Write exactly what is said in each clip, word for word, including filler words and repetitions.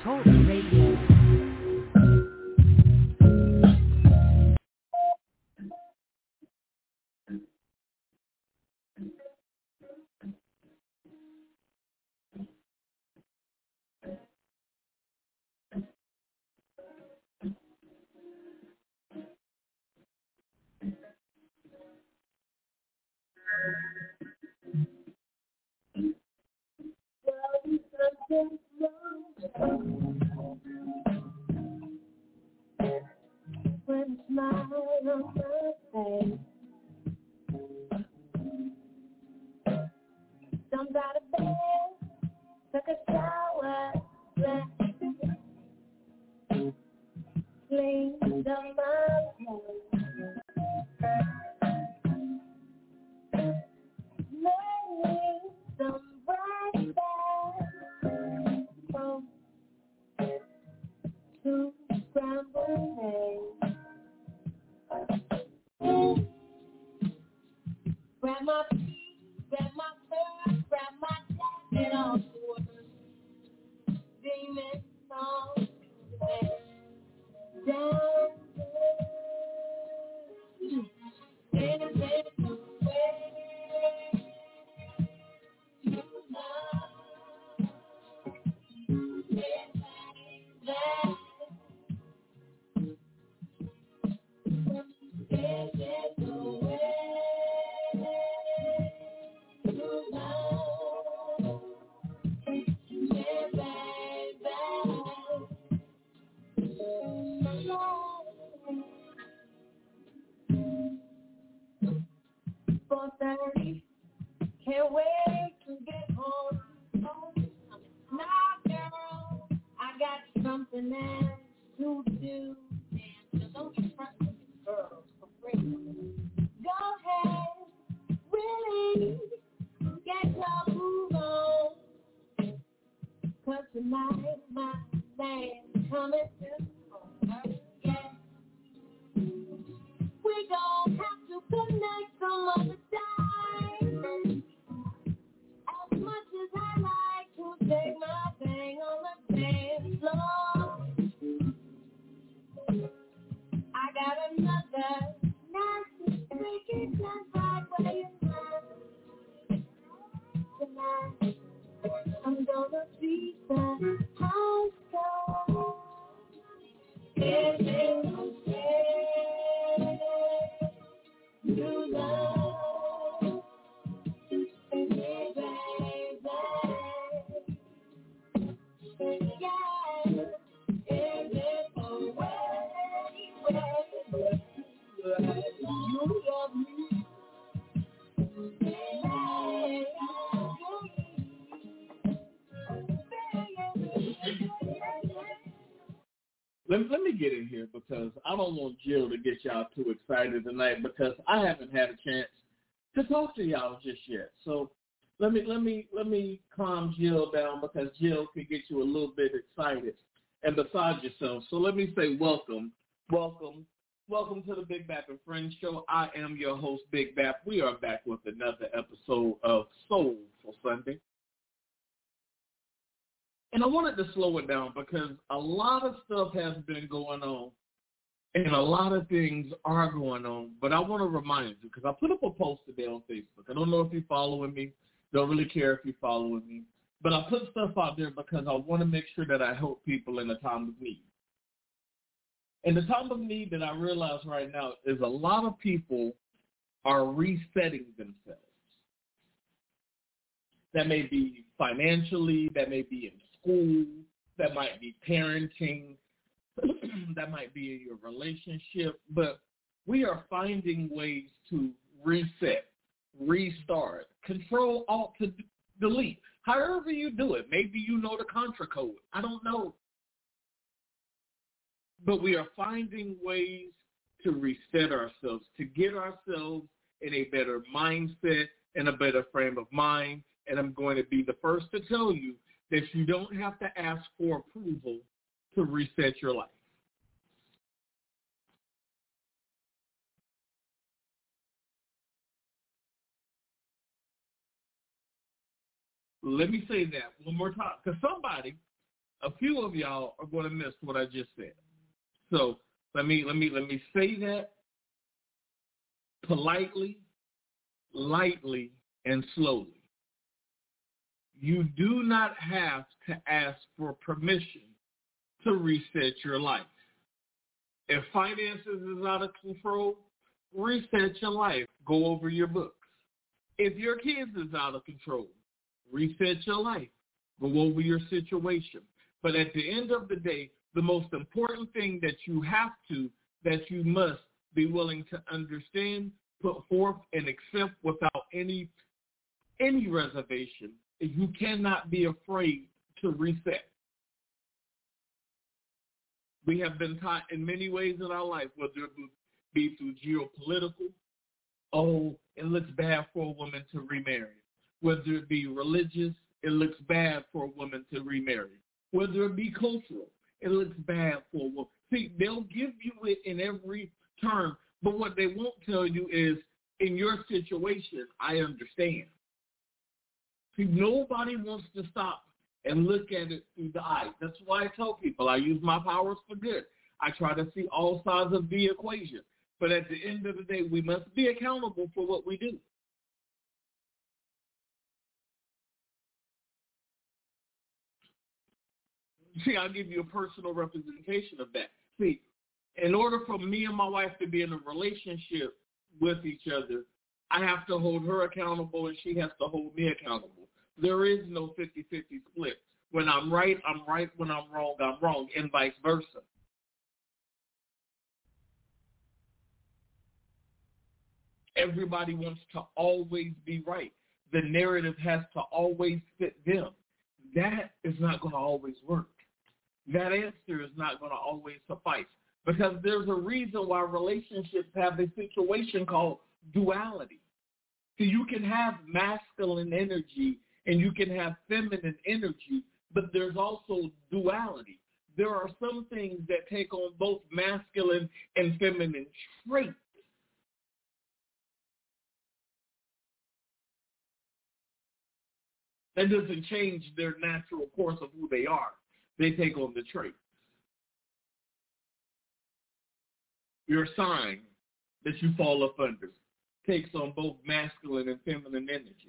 Talk Radio. When a smile on my face, jumped out of bed, took a shower, dressed, cleaned up my hair, made me some breakfast from two scrambled eggs. Grab my feet, grab my purse, grab my jacket on board. Demon song, down in a bit of way. You love, it's that. Is it the way? four thirty, can't wait to get home. Nah, girl, I got something else to do. Damn, don't get front with these girls for free. Go ahead, really, get your move on. Cause tonight my man's coming to home. Yeah. We gon' have to connect some other time. As much as I like to take my thing on the dance floor, I got another nasty freaky just like where you are tonight. I'm gonna be the house girl. If it's okay, you love me, baby. Yeah, if it's away, you love me. Yeah. Let, let me get in here because I don't want Jill to get y'all too excited tonight because I haven't had a chance to talk to y'all just yet. So let me let me let me calm Jill down because Jill can get you a little bit excited and beside yourself. So let me say welcome, welcome, welcome to the Big Bap and Friends Show. I am your host, Big Bap. We are back with another episode of Soul for Sunday. And I wanted to slow it down because a lot of stuff has been going on and a lot of things are going on. But I want to remind you because I put up a post today on Facebook. I don't know if you're following me. Don't really care if you're following me. But I put stuff out there because I want to make sure that I help people in a time of need. And the time of need that I realize right now is a lot of people are resetting themselves. That may be financially, that may be in school, that might be parenting, that might be in your relationship, but we are finding ways to reset, restart, control, alt, to delete. However you do it, maybe you know the contra code. I don't know. But we are finding ways to reset ourselves, to get ourselves in a better mindset, in a better frame of mind. And I'm going to be the first to tell you that you don't have to ask for approval to reset your life. Let me say that one more time, because somebody a few of y'all are going to miss what I just said. So let me let me let me say that politely, lightly, and slowly. You do not have to ask for permission to reset your life. If finances is out of control, reset your life. Go over your books. If your kids is out of control, reset your life. Go over your situation. But at the end of the day, the most important thing that you have to, that you must be willing to understand, put forth, and accept without any any reservation is you cannot be afraid to reset. We have been taught in many ways in our life, whether it be through geopolitical, oh, it looks bad for a woman to remarry. Whether it be religious, it looks bad for a woman to remarry. Whether it be cultural, it looks bad for a woman. See, they'll give you it in every term, but what they won't tell you is, in your situation, I understand. See, nobody wants to stop and look at it through the eyes. That's why I tell people I use my powers for good. I try to see all sides of the equation. But at the end of the day, we must be accountable for what we do. See, I'll give you a personal representation of that. See, in order for me and my wife to be in a relationship with each other, I have to hold her accountable and she has to hold me accountable. There is no fifty-fifty split. When I'm right, I'm right. When I'm wrong, I'm wrong, and vice versa. Everybody wants to always be right. The narrative has to always fit them. That is not going to always work. That answer is not going to always suffice, because there's a reason why relationships have a situation called duality. So you can have masculine energy and you can have feminine energy, but there's also duality. There are some things that take on both masculine and feminine traits. That doesn't change their natural course of who they are. They take on the traits. Your sign that you fall up under takes on both masculine and feminine energy.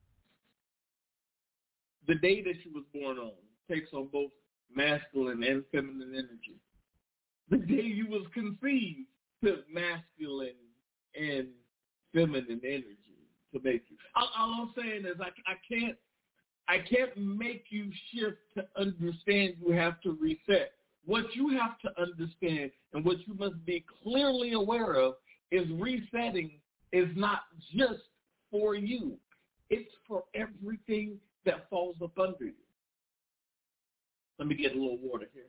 The day that you was born on takes on both masculine and feminine energy. The day you was conceived took masculine and feminine energy to make you. All, all I'm saying is I, I can't I can't make you shift to understand. You have to reset. What you have to understand and what you must be clearly aware of is resetting is not just for you. It's for everything that falls up under you. Let me get a little water here.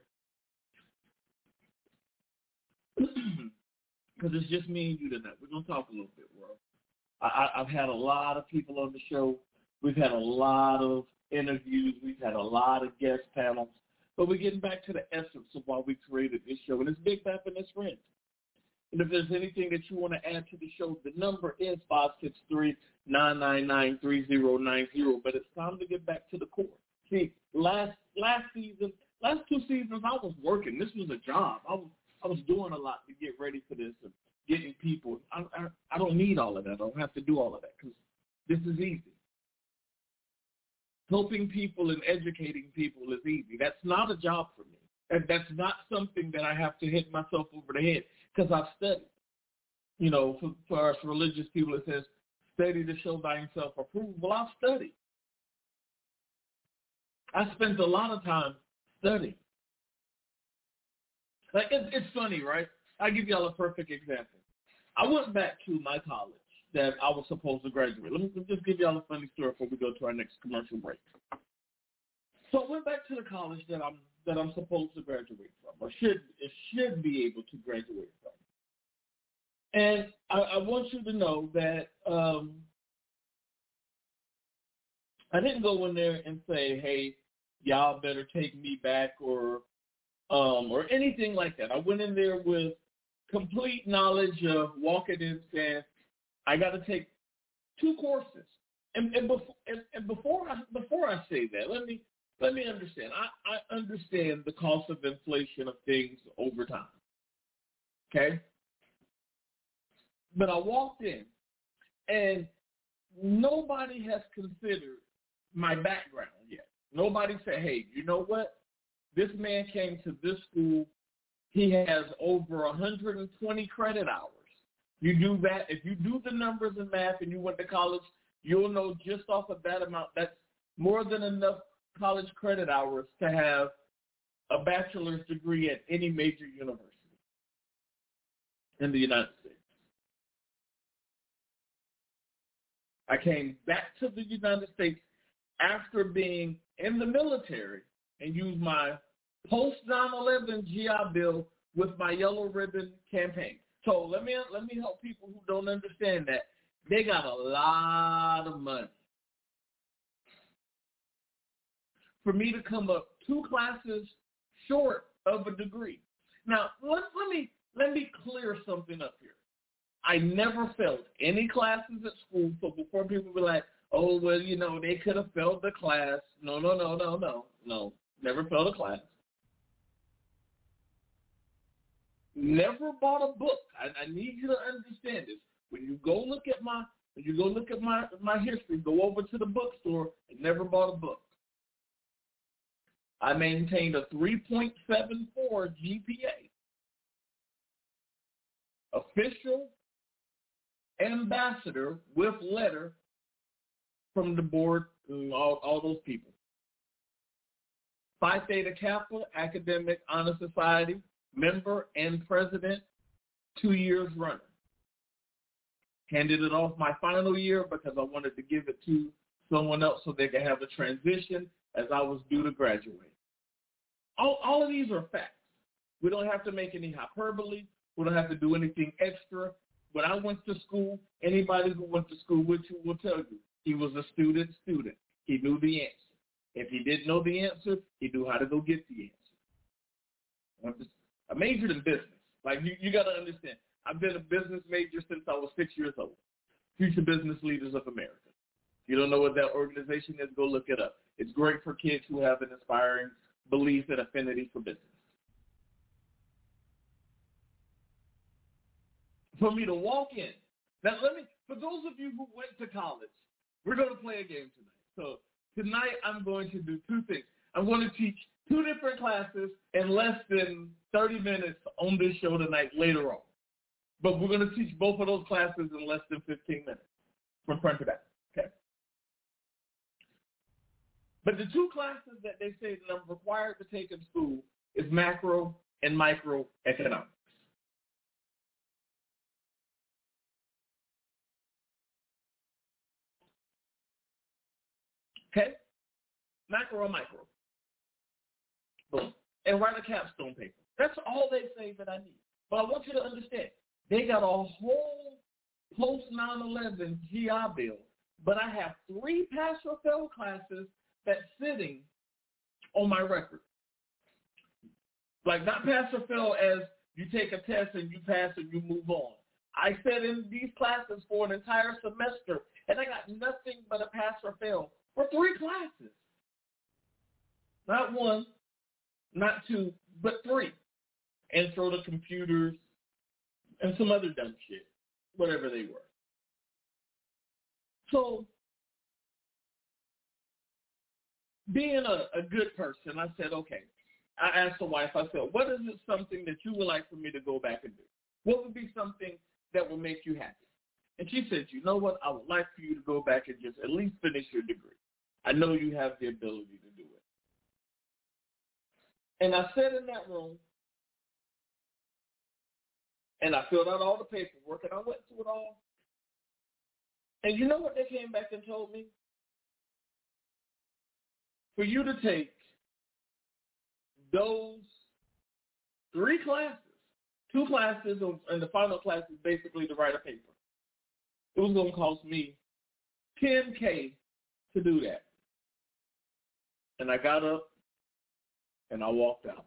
Because it's just me and you tonight. We're going to talk a little bit, world. I, I've had a lot of people on the show. We've had a lot of interviews. We've had a lot of guest panels. But we're getting back to the essence of why we created this show. And it's Big Bap and his friends. And if there's anything that you want to add to the show, the number is five six three, nine nine nine, three zero nine zero. But it's time to get back to the core. See, last last season, last two seasons, I was working. This was a job. I was I was doing a lot to get ready for this and getting people. I, I, I don't need all of that. I don't have to do all of that because this is easy. Helping people and educating people is easy. That's not a job for me. And that's not something that I have to hit myself over the head because I've studied. You know, for, for us religious people, it says, study to show thyself approved. Well, I've studied. I spent a lot of time studying. Like, it, it's funny, right? I'll give y'all a perfect example. I went back to my college that I was supposed to graduate. Let me just give y'all a funny story before we go to our next commercial break. So I went back to the college that I'm that I'm supposed to graduate from, or should should be able to graduate from. And I, I want you to know that um, I didn't go in there and say, "Hey, y'all better take me back," or um, or anything like that. I went in there with complete knowledge of walking in saying, I got to take two courses. And, and, before, and, and before I before I say that, let me let me understand. I, I understand the cost of inflation of things over time. Okay? But I walked in, and nobody has considered my background yet. Nobody said, hey, you know what? This man came to this school. He has over one hundred twenty credit hours. You do that. If you do the numbers in math and you went to college, you'll know just off of that amount, that's more than enough college credit hours to have a bachelor's degree at any major university in the United States. I came back to the United States after being in the military and used my post nine eleven G I Bill with my yellow ribbon campaign. So let me let me help people who don't understand that. They got a lot of money. For me to come up two classes short of a degree. Now, let, let me let me clear something up here. I never failed any classes at school, so before people be like, oh, well, you know, they could have failed the class. No, no, no, no, no, no. Never failed a class. Never bought a book. I, I need you to understand this. When you go look at my when you go look at my, my history, go over to the bookstore, I never bought a book. I maintained a three point seven four G P A. Official ambassador with letter from the board, all, all those people. Phi Theta Kappa, Academic Honor Society, member and president, two years running. Handed it off my final year because I wanted to give it to someone else so they could have a transition as I was due to graduate. All, all of these are facts. We don't have to make any hyperbole. We don't have to do anything extra. When I went to school, anybody who went to school with you will tell you he was a student student. He knew the answer. If he didn't know the answer, he knew how to go get the answer. I majored in business. Like, you, you got to understand, I've been a business major since I was six years old. Future Business Leaders of America. If you don't know what that organization is, go look it up. It's great for kids who have an inspiring belief and affinity for business. For me to walk in, now let me, for those of you who went to college, we're going to play a game tonight. So tonight I'm going to do two things. I'm going to teach two different classes in less than thirty minutes on this show tonight later on. But we're going to teach both of those classes in less than fifteen minutes from front to back, okay? But the two classes that they say that I'm required to take in school is macro and microeconomics. Okay? Macro and micro. Boom. And write a capstone paper. That's all they say that I need. But I want you to understand, they got a whole post nine eleven G I Bill, but I have three pass or fail classes that's sitting on my record. Like, not pass or fail as you take a test and you pass and you move on. I sat in these classes for an entire semester, and I got nothing but a pass or fail for three classes. Not one, not two, but three. Intro to computers and some other dumb shit, whatever they were. So, being a, a good person, I said, okay. I asked the wife, I said, what is it something that you would like for me to go back and do? What would be something that would make you happy? And she said, you know what? I would like for you to go back and just at least finish your degree. I know you have the ability to do it. And I sat in that room, and I filled out all the paperwork, and I went through it all. And you know what they came back and told me? For you to take those three classes, two classes, and the final class is basically to write a paper. It was going to cost me ten K to do that. And I got up, and I walked out.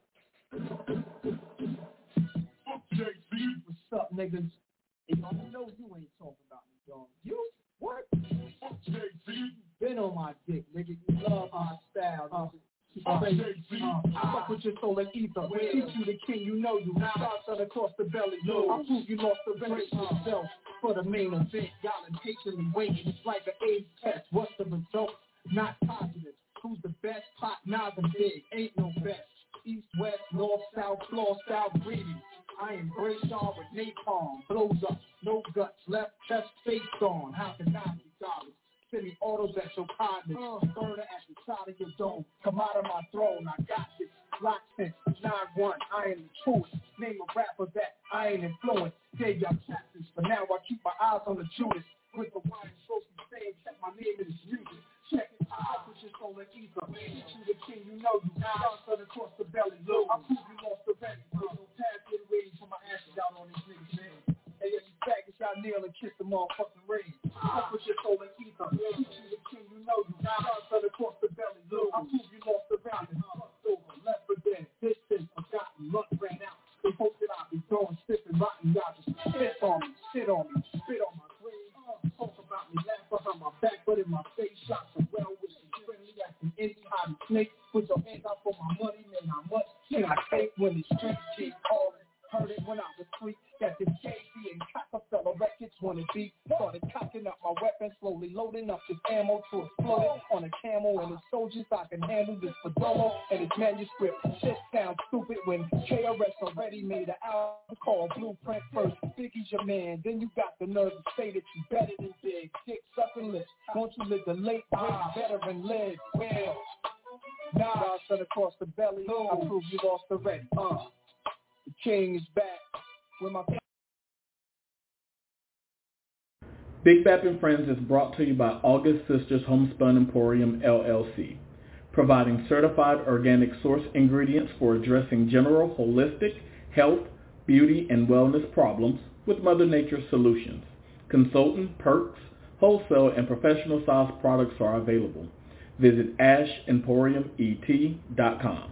J C, what's up, niggas? Hey, I know you ain't talking about me, dog. You? What? J C, been on my dick, nigga. You love my style. Uh, Uh, uh, fuck with your soul and ether. Teach you the king, you know you. Shots across the belly. I prove you lost the race yourself for the main event. Y'all impatiently waiting. It's like an AIDS test. What's the result? Not positive. Who's the best? Pot, nothing big. Ain't no best. East, west, north, south, floor, south, greeting. I embrace y'all with napalm. Blows up, no guts, left chest face on. How can I be dollars? Sending autos at your partners. Uh, burner at the side of your dome. Come out of my throne. I got this. Lock since nine one. I am the truest. Name a rapper that I ain't influenced. Gave y'all chapters, but now I keep my eyes on the Judas. With the wine trophy saying, check my name in this music. Check it out, put your soul in ether. Teach you the king, you know you. Shots across the belly. I prove you lost the rent. No pass getting ready for my ashes out on these niggas, man. Hey, yo, you faggots, y'all kneel and kiss the motherfucking ring. I put your soul in ether. Teach you the king, you know you. Shots across the belly. I prove you lost the rent. Over, left for dead. This is forgotten. Luck ran out. They hope that I'll be going stiff and rotten. Y'all just spit on me, shit on me, spit on my grave. Talk about me, laugh behind my back, but in my face, shots are well wishing, friendly as an indie hiding snake. Put your hands out for my money, man, how much can I take when the streets keep calling? Heard it when I was free, that this K C and Rockefeller records wanna be. Started cocking up my weapon, slowly loading up this ammo to explode on a camel and the soldiers. I can handle this fedora and its manuscript. Shit sounds stupid when K R S already made an album called Blueprint first. Biggie's your man, then you got the nerve to say that you better than Big. Dick sucking lips, won't you live the late great veteran live? Well, now I shut across the belly. I prove you lost already. Uh. The king is back with my... Big Bap and Friends is brought to you by August Sisters Homespun Emporium, L L C, providing certified organic source ingredients for addressing general holistic health, beauty, and wellness problems with Mother Nature solutions. Consultant, perks, wholesale, and professional size products are available. Visit ash emporium e t dot com.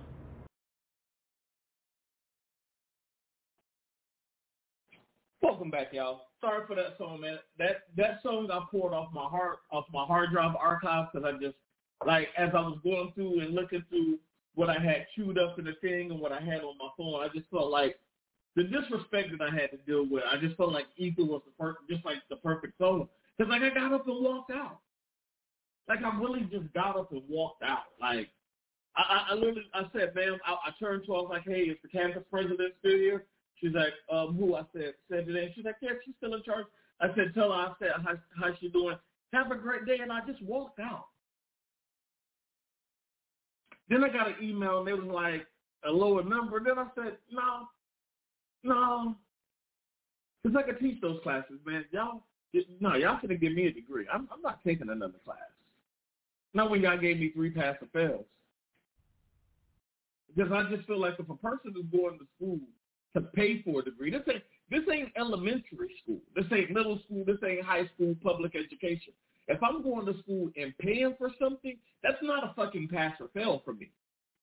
Welcome back, y'all. Sorry for that song, man. That that song I poured off my heart off my hard drive archive because I just like as I was going through and looking through what I had queued up in the thing and what I had on my phone, I just felt like the disrespect that I had to deal with. I just felt like Ether was the perfect, just like the perfect song. Because like I got up and walked out. Like I really just got up and walked out. Like I, I, I literally I said, ma'am, I, I turned to her, I was like, hey, is the campus president still here? She's like, um, who? I said, said today. She's like, yeah, she's still in charge. I said, tell her, I said, how, how's she doing? Have a great day. And I just walked out. Then I got an email, and it was like a lower number. Then I said, no, no. Because I could teach those classes, man. Y'all, no, y'all could have given me a degree. I'm, I'm not taking another class. Not when y'all gave me three pass or fails. Because I just feel like if a person is going to school to pay for a degree. This ain't this ain't elementary school. This ain't middle school. This ain't high school public education. If I'm going to school and paying for something, that's not a fucking pass or fail for me.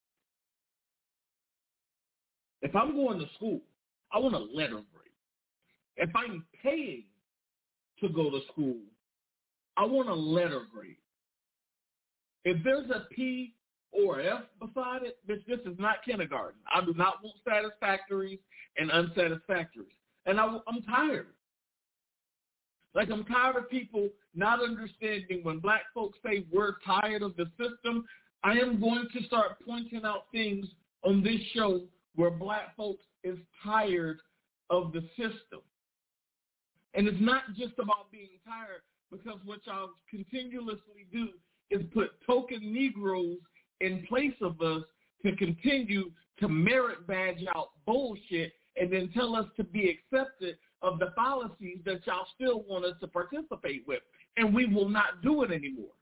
If I'm going to school, I want a letter grade. If I'm paying to go to school, I want a letter grade. If there's a P or F beside it, this, this is not kindergarten. I do not want satisfactories and unsatisfactories. And I, I'm tired. Like, I'm tired of people not understanding when black folks say we're tired of the system. I am going to start pointing out things on this show where black folks is tired of the system. And it's not just about being tired, because what y'all continuously do is put token Negroes in place of us to continue to merit badge out bullshit and then tell us to be accepted of the fallacies that y'all still want us to participate with. And we will not do it anymore.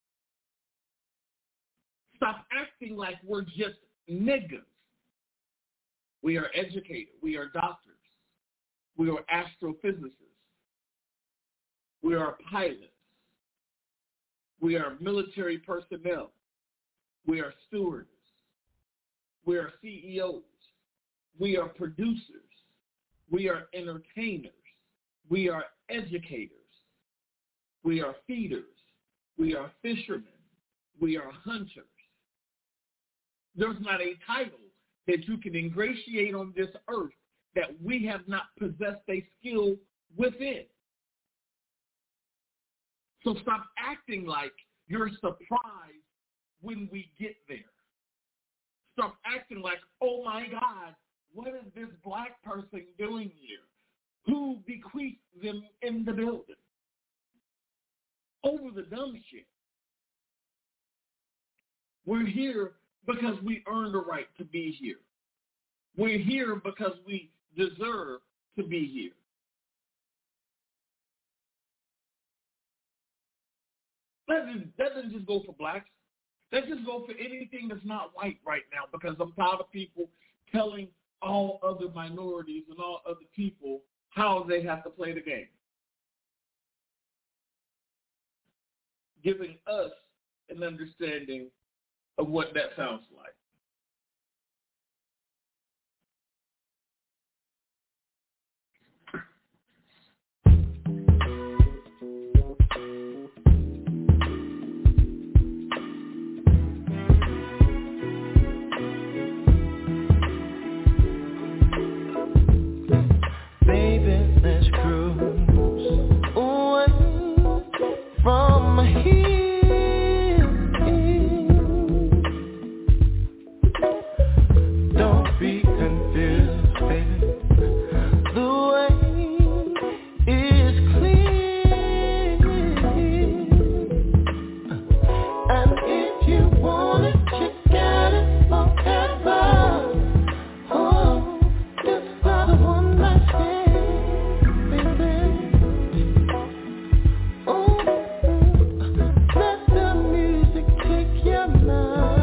Stop acting like we're just niggas. We are educated. We are doctors. We are astrophysicists. We are pilots. We are military personnel. We are stewards. We are C E Os. We are producers. We are entertainers. We are educators. We are feeders. We are fishermen. We are hunters. There's not a title that you can ingratiate on this earth that we have not possessed a skill within. So stop acting like you're surprised when we get there. Stop acting like, oh my God, what is this black person doing here? Who bequeathed them in the building? Over the dumb shit. We're here because we earned the right to be here. We're here because we deserve to be here. That doesn't, that doesn't just go for blacks. That just go for anything that's not white right now, because I'm tired of people telling all other minorities and all other people how they have to play the game. Giving us an understanding of what that sounds like. Baby, let's cruise away from here. Don't be confused, baby. The way is clear. And if you want it, you got it forever. Oh, it's not the one night stand, baby. Oh, let the music take your mind.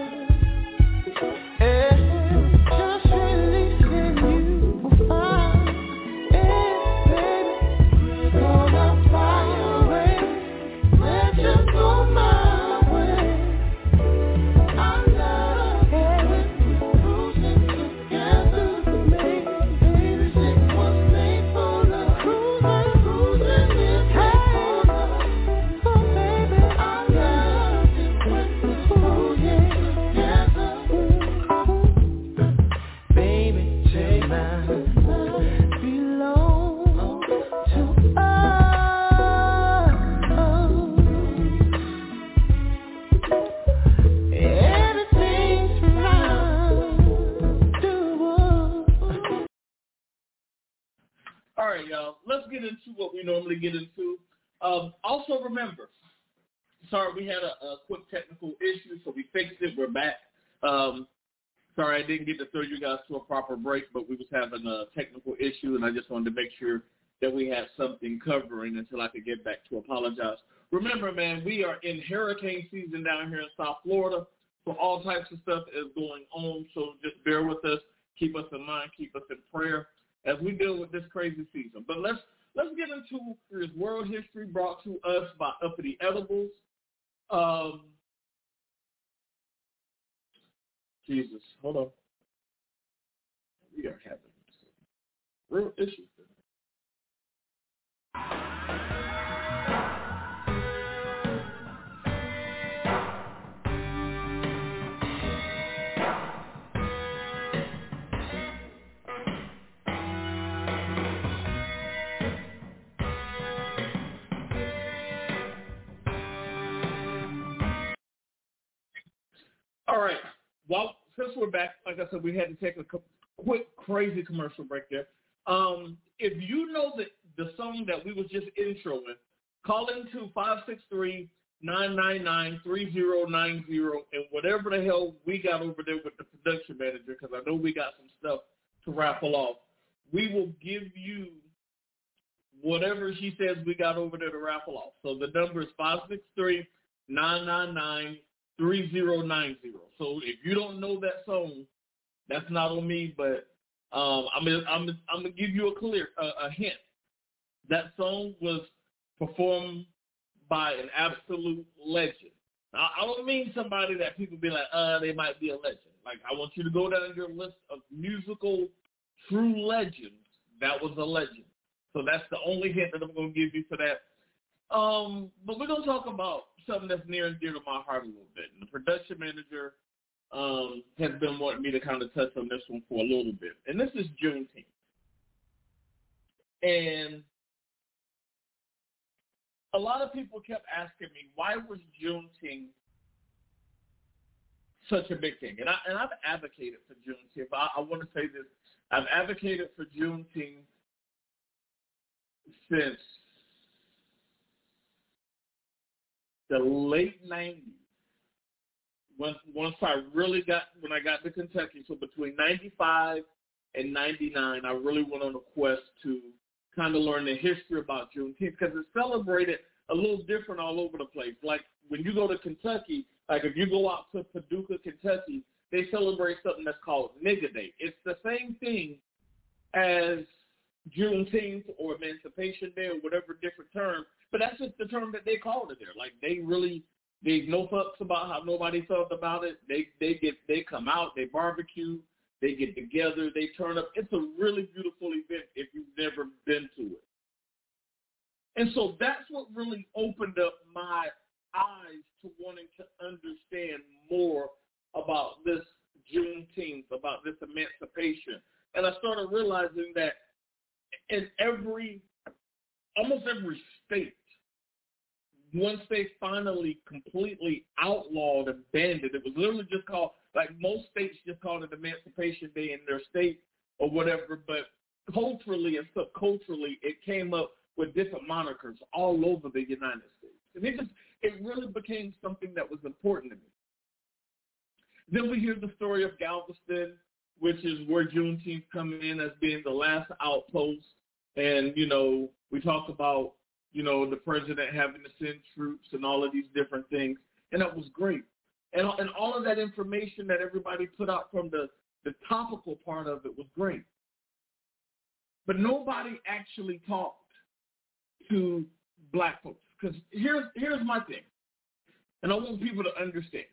All right, y'all. Let's get into what we normally get into. Um, also, remember, sorry, we had a, a quick technical issue, so we fixed it. We're back. Um, sorry, I didn't get to throw you guys to a proper break, but we was having a technical issue, and I just wanted to make sure that we had something covering until I could get back to apologize. Remember, man, we are in hurricane season down here in South Florida, so all types of stuff is going on, so just bear with us. Keep us in mind. Keep us in prayer as we deal with this crazy season. But let's let's get into this world history brought to us by Uppity Edibles. Um, Jesus, hold on. We are having real issues. All right. Well, since we're back, like I said, we had to take a quick, crazy commercial break there. Um, if you know the, the song that we was just introing, call into five six three, nine nine nine, three zero nine zero, and whatever the hell we got over there with the production manager, because I know we got some stuff to raffle off, we will give you whatever she says we got over there to raffle off. So the number is five six three, nine nine nine, three zero nine zero. So if you don't know that song, that's not on me, but um, I'm gonna I'm gonna, I'm gonna give you a clear uh, a hint. That song was performed by an absolute legend. Now, I don't mean somebody that people be like, uh, they might be a legend. Like, I want you to go down your list of musical true legends. That was a legend. So that's the only hint that I'm gonna give you for that. Um, but we're gonna talk about something that's near and dear to my heart a little bit. And the production manager um, has been wanting me to kind of touch on this one for a little bit. And this is Juneteenth. And a lot of people kept asking me, why was Juneteenth such a big thing? And, I, and I've advocated for Juneteenth. I, I want to say this. I've advocated for Juneteenth since the late nineties. Once, once I really got, when I got to Kentucky, so between ninety-five and ninety-nine, I really went on a quest to kind of learn the history about Juneteenth because it's celebrated a little different all over the place. Like when you go to Kentucky, like if you go out to Paducah, Kentucky, they celebrate something that's called Nigga Day. It's the same thing as Juneteenth or Emancipation Day or whatever different term, but that's just the term that they called it there. Like they really, they no fucks about how nobody felt about it. They they get they come out, they barbecue, they get together, they turn up. It's a really beautiful event if you've never been to it. And so that's what really opened up my eyes to wanting to understand more about this Juneteenth, about this emancipation. And I started realizing that in every, almost every state, once they finally completely outlawed and banned it, it was literally just called, like most states just called it Emancipation Day in their state or whatever, but culturally and subculturally, it came up with different monikers all over the United States. And it just, it really became something that was important to me. Then we hear the story of Galveston, which is where Juneteenth coming in as being the last outpost. And, you know, we talked about, you know, the president having to send troops and all of these different things. And that was great. And, and all of that information that everybody put out from the, the topical part of it was great. But nobody actually talked to black folks. Because here's, here's my thing. And I want people to understand.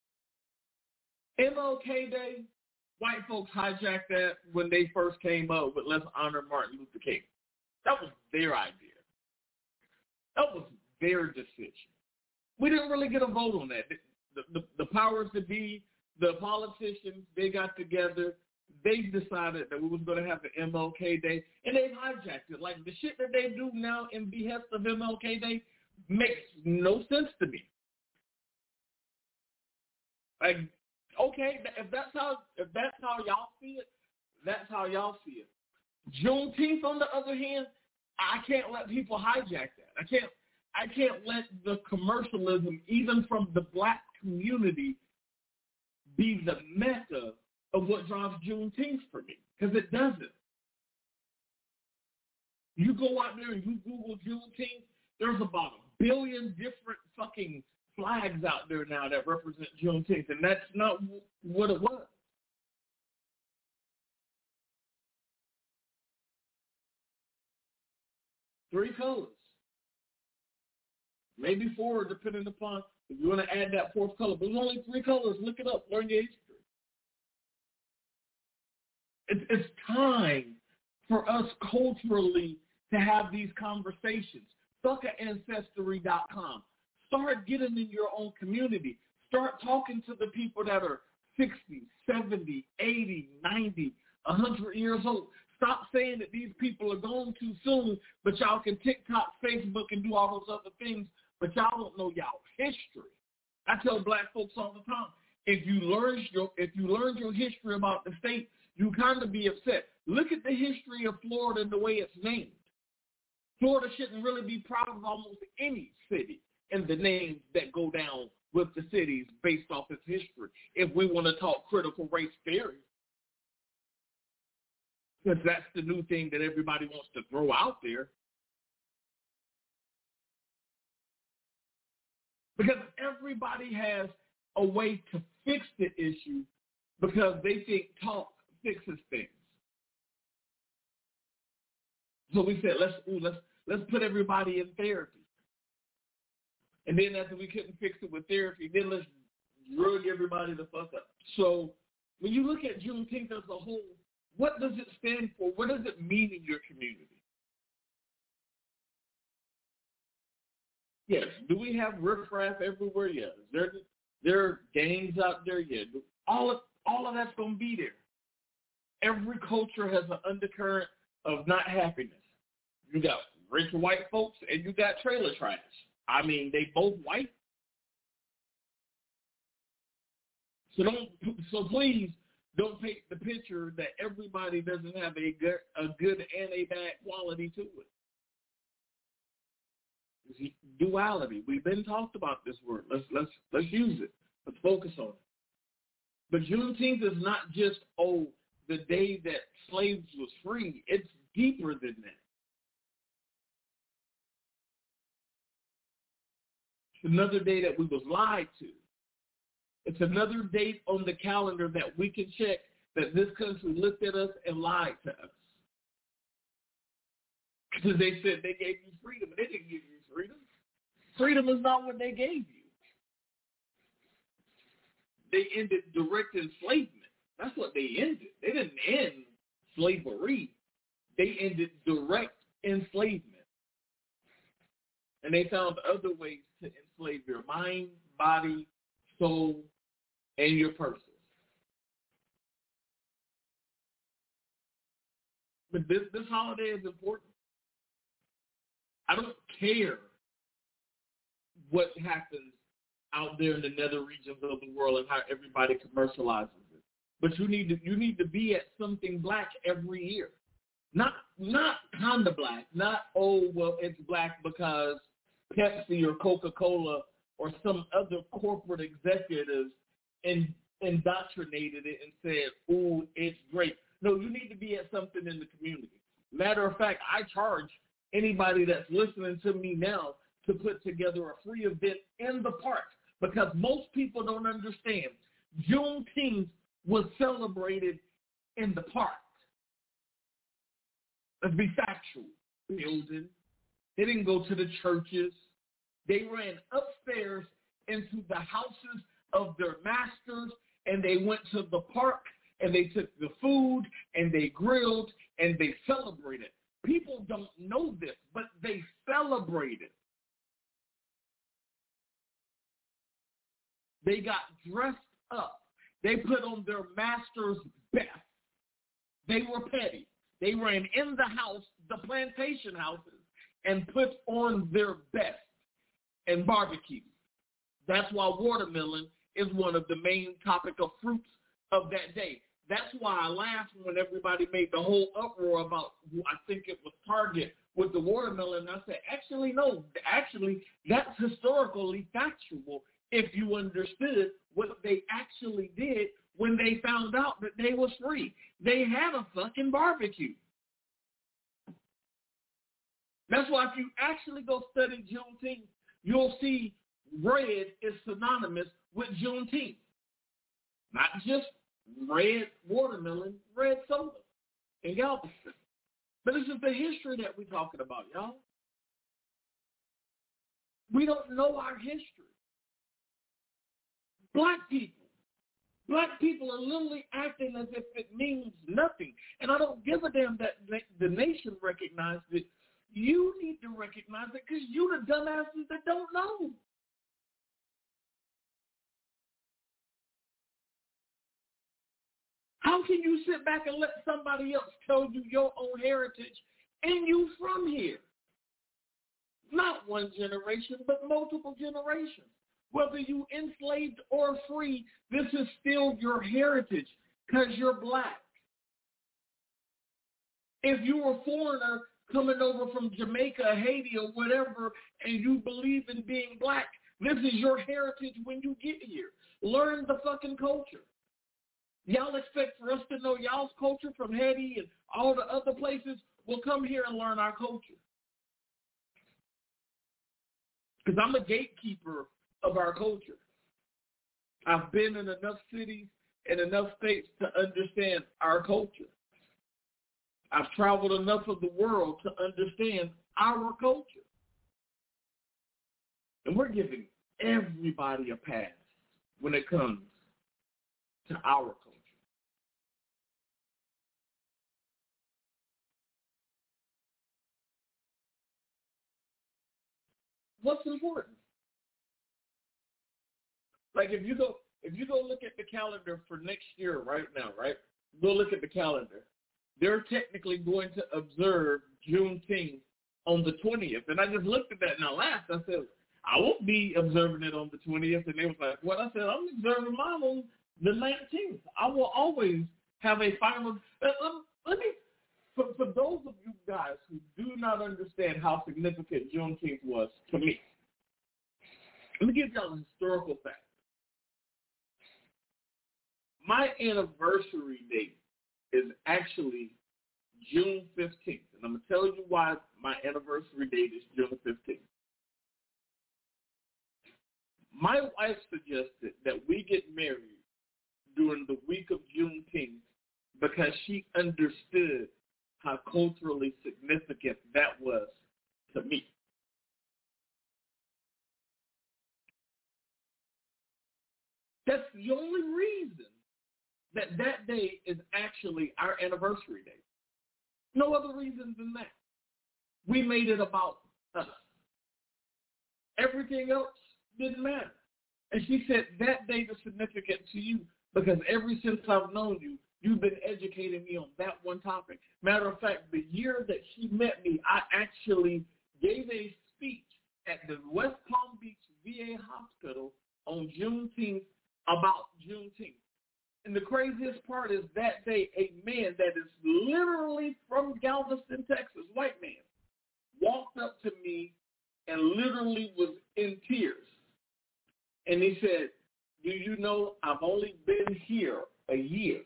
M L K Day, white folks hijacked that when they first came up with let's honor Martin Luther King. That was their idea. That was their decision. We didn't really get a vote on that. The, the, the powers that be, the politicians, they got together. They decided that we was going to have the M L K Day, and they hijacked it. Like the shit that they do now in behest of M L K Day makes no sense to me. Like, okay, if that's how if that's how y'all see it, that's how y'all see it. Juneteenth, on the other hand, I can't let people hijack that. I can't I can't let the commercialism, even from the black community, be the mecca of what drives Juneteenth for me, because it doesn't. You go out there and you Google Juneteenth, there's about a billion different fucking flags out there now that represent Juneteenth, and that's not w- what it was. Three colors. Maybe four, depending upon if you want to add that fourth color. But there's only three colors. Look it up. Learn your history. It's, it's time for us culturally to have these conversations. Sucker Ancestry dot com. Start getting in your own community. Start talking to the people that are sixty, seventy, eighty, ninety, one hundred years old. Stop saying that these people are gone too soon, but y'all can TikTok, Facebook, and do all those other things, but y'all don't know y'all history. I tell black folks all the time, if you learn your if you learned your history about the state, you kind of be upset. Look at the history of Florida and the way it's named. Florida shouldn't really be proud of almost any city and the names that go down with the cities based off its history, if we want to talk critical race theory. Because that's the new thing that everybody wants to throw out there. Because everybody has a way to fix the issue because they think talk fixes things. So we said, let's ooh, let's let's put everybody in therapy. And then after we couldn't fix it with therapy, then let's drug everybody the fuck up. So when you look at Juneteenth as a whole, what does it stand for? What does it mean in your community? Yes. Do we have riffraff everywhere? Yes. There, there are gangs out there? Yeah. All of all of that's going to be there. Every culture has an undercurrent of not happiness. You got rich white folks and you got trailer trash. I mean, they both white. So don't. So please don't take the picture that everybody doesn't have a good, a good and a bad quality to it. Duality. We've been talked about this word. Let's let's let's use it. Let's focus on it. But Juneteenth is not just oh the day that slaves was free. It's deeper than that. It's another day that we was lied to. It's another date on the calendar that we can check that this country looked at us and lied to us. Because they said they gave you freedom. They didn't give you freedom. Freedom is not what they gave you. They ended direct enslavement. That's what they ended. They didn't end slavery. They ended direct enslavement. And they found other ways to enslave your mind, body, soul, and your purses. But this, this holiday is important. I don't care what happens out there in the nether regions of the world and how everybody commercializes it. But you need to you need to be at something black every year. Not not kind of black. Not, oh, well, it's black because Pepsi or Coca-Cola or some other corporate executives in, indoctrinated it and said, ooh, it's great. No, you need to be at something in the community. Matter of fact, I charge anybody that's listening to me now to put together a free event in the park because most people don't understand. Juneteenth was celebrated in the park. Let's be factual. Building. They didn't go to the churches. They ran upstairs into the houses of their masters, and they went to the park, and they took the food, and they grilled, and they celebrated. People don't know this, but they celebrated. They got dressed up. They put on their master's best. They were petty. They ran in the house, the plantation houses, and put on their best and barbecue. That's why watermelon is one of the main topic of fruits of that day. That's why I laughed when everybody made the whole uproar about, I think it was Target with the watermelon. I said, actually, no, actually, that's historically factual if you understood what they actually did when they found out that they was free. They had a fucking barbecue. That's why if you actually go study Juneteenth, you'll see red is synonymous with Juneteenth. Not just red watermelon, red soda in Galveston. But this is the history that we're talking about, y'all. We don't know our history. Black people. Black people are literally acting as if it means nothing. And I don't give a damn that the nation recognized it. You need to recognize it because you the dumbasses that don't know. How can you sit back and let somebody else tell you your own heritage and you from here? Not one generation, but multiple generations. Whether you enslaved or free, this is still your heritage because you're black. If you were a foreigner coming over from Jamaica, Haiti, or whatever, and you believe in being black, this is your heritage when you get here. Learn the fucking culture. Y'all expect for us to know y'all's culture from Haiti and all the other places? We'll come here and learn our culture. Because I'm a gatekeeper of our culture. I've been in enough cities and enough states to understand our culture. I've traveled enough of the world to understand our culture. And we're giving everybody a pass when it comes to our culture. What's important? Like if you go, if you go look at the calendar for next year right now, right? Go look at the calendar. They're technically going to observe Juneteenth on the twentieth. And I just looked at that and I laughed. I said, I won't be observing it on the twentieth. And they was like, what? I said, I'm observing mine on the nineteenth. I will always have a final. Let, let me, for, for those of you guys who do not understand how significant Juneteenth was to me, let me give y'all a historical fact. My anniversary date is actually June fifteenth. And I'm going to tell you why my anniversary date is June fifteenth. My wife suggested that we get married during the week of Juneteenth because she understood how culturally significant that was to me. That's the only reason that that day is actually our anniversary day. No other reason than that. We made it about us. Everything else didn't matter. And she said that day is significant to you because ever since I've known you, you've been educating me on that one topic. Matter of fact, the year that she met me, I actually gave a speech at the West Palm Beach V A hospital on Juneteenth about Juneteenth. And the craziest part is that day, a man that is literally from Galveston, Texas, white man, walked up to me and literally was in tears. And he said, do you know I've only been here a year,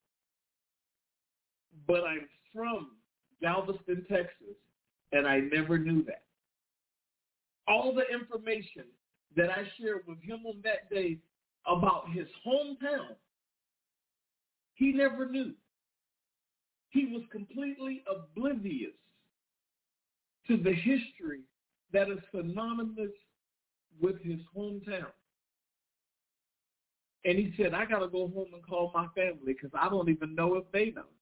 but I'm from Galveston, Texas, and I never knew that. All the information that I shared with him on that day about his hometown, he never knew. He was completely oblivious to the history that is synonymous with his hometown. And he said, I got to go home and call my family because I don't even know if they know.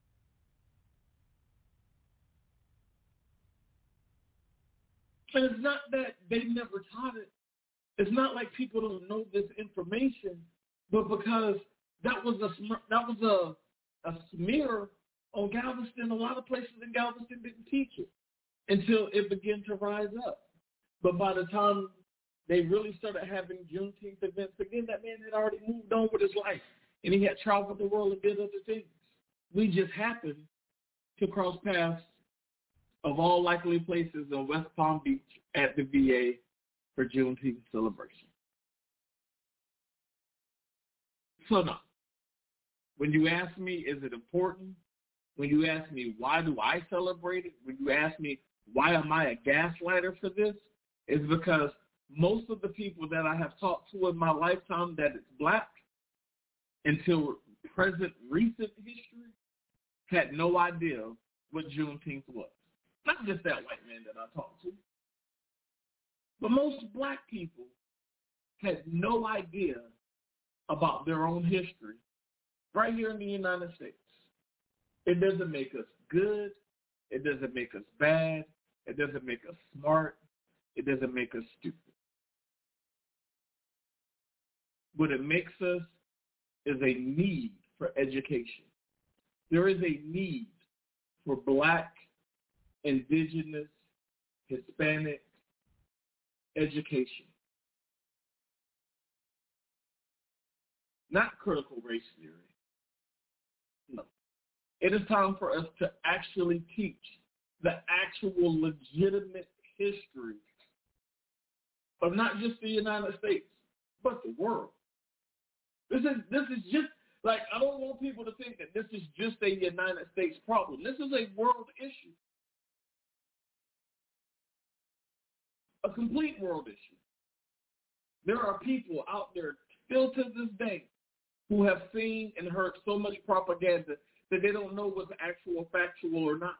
And it's not that they never taught it. It's not like people don't know this information, but because that was a that was a, a smear on Galveston. A lot of places in Galveston didn't teach it until it began to rise up. But by the time they really started having Juneteenth events again, that man had already moved on with his life, and he had traveled the world and did other things. We just happened to cross paths of all likely places in West Palm Beach at the V A for Juneteenth celebration. So no, when you ask me, is it important? When you ask me, why do I celebrate it? When you ask me, why am I a gaslighter for this? It's because most of the people that I have talked to in my lifetime that is black until present recent history had no idea what Juneteenth was. Not just that white man that I talked to, but most black people had no idea about their own history right here in the United States. It doesn't make us good. It doesn't make us bad. It doesn't make us smart. It doesn't make us stupid. What it makes us is a need for education. There is a need for black, indigenous, Hispanic education. Not critical race theory. No. It is time for us to actually teach the actual legitimate history of not just the United States, but the world. This is this is just, like, I don't want people to think that this is just a United States problem. This is a world issue. A complete world issue. There are people out there still to this day who have seen and heard so much propaganda that they don't know what's actual factual or not.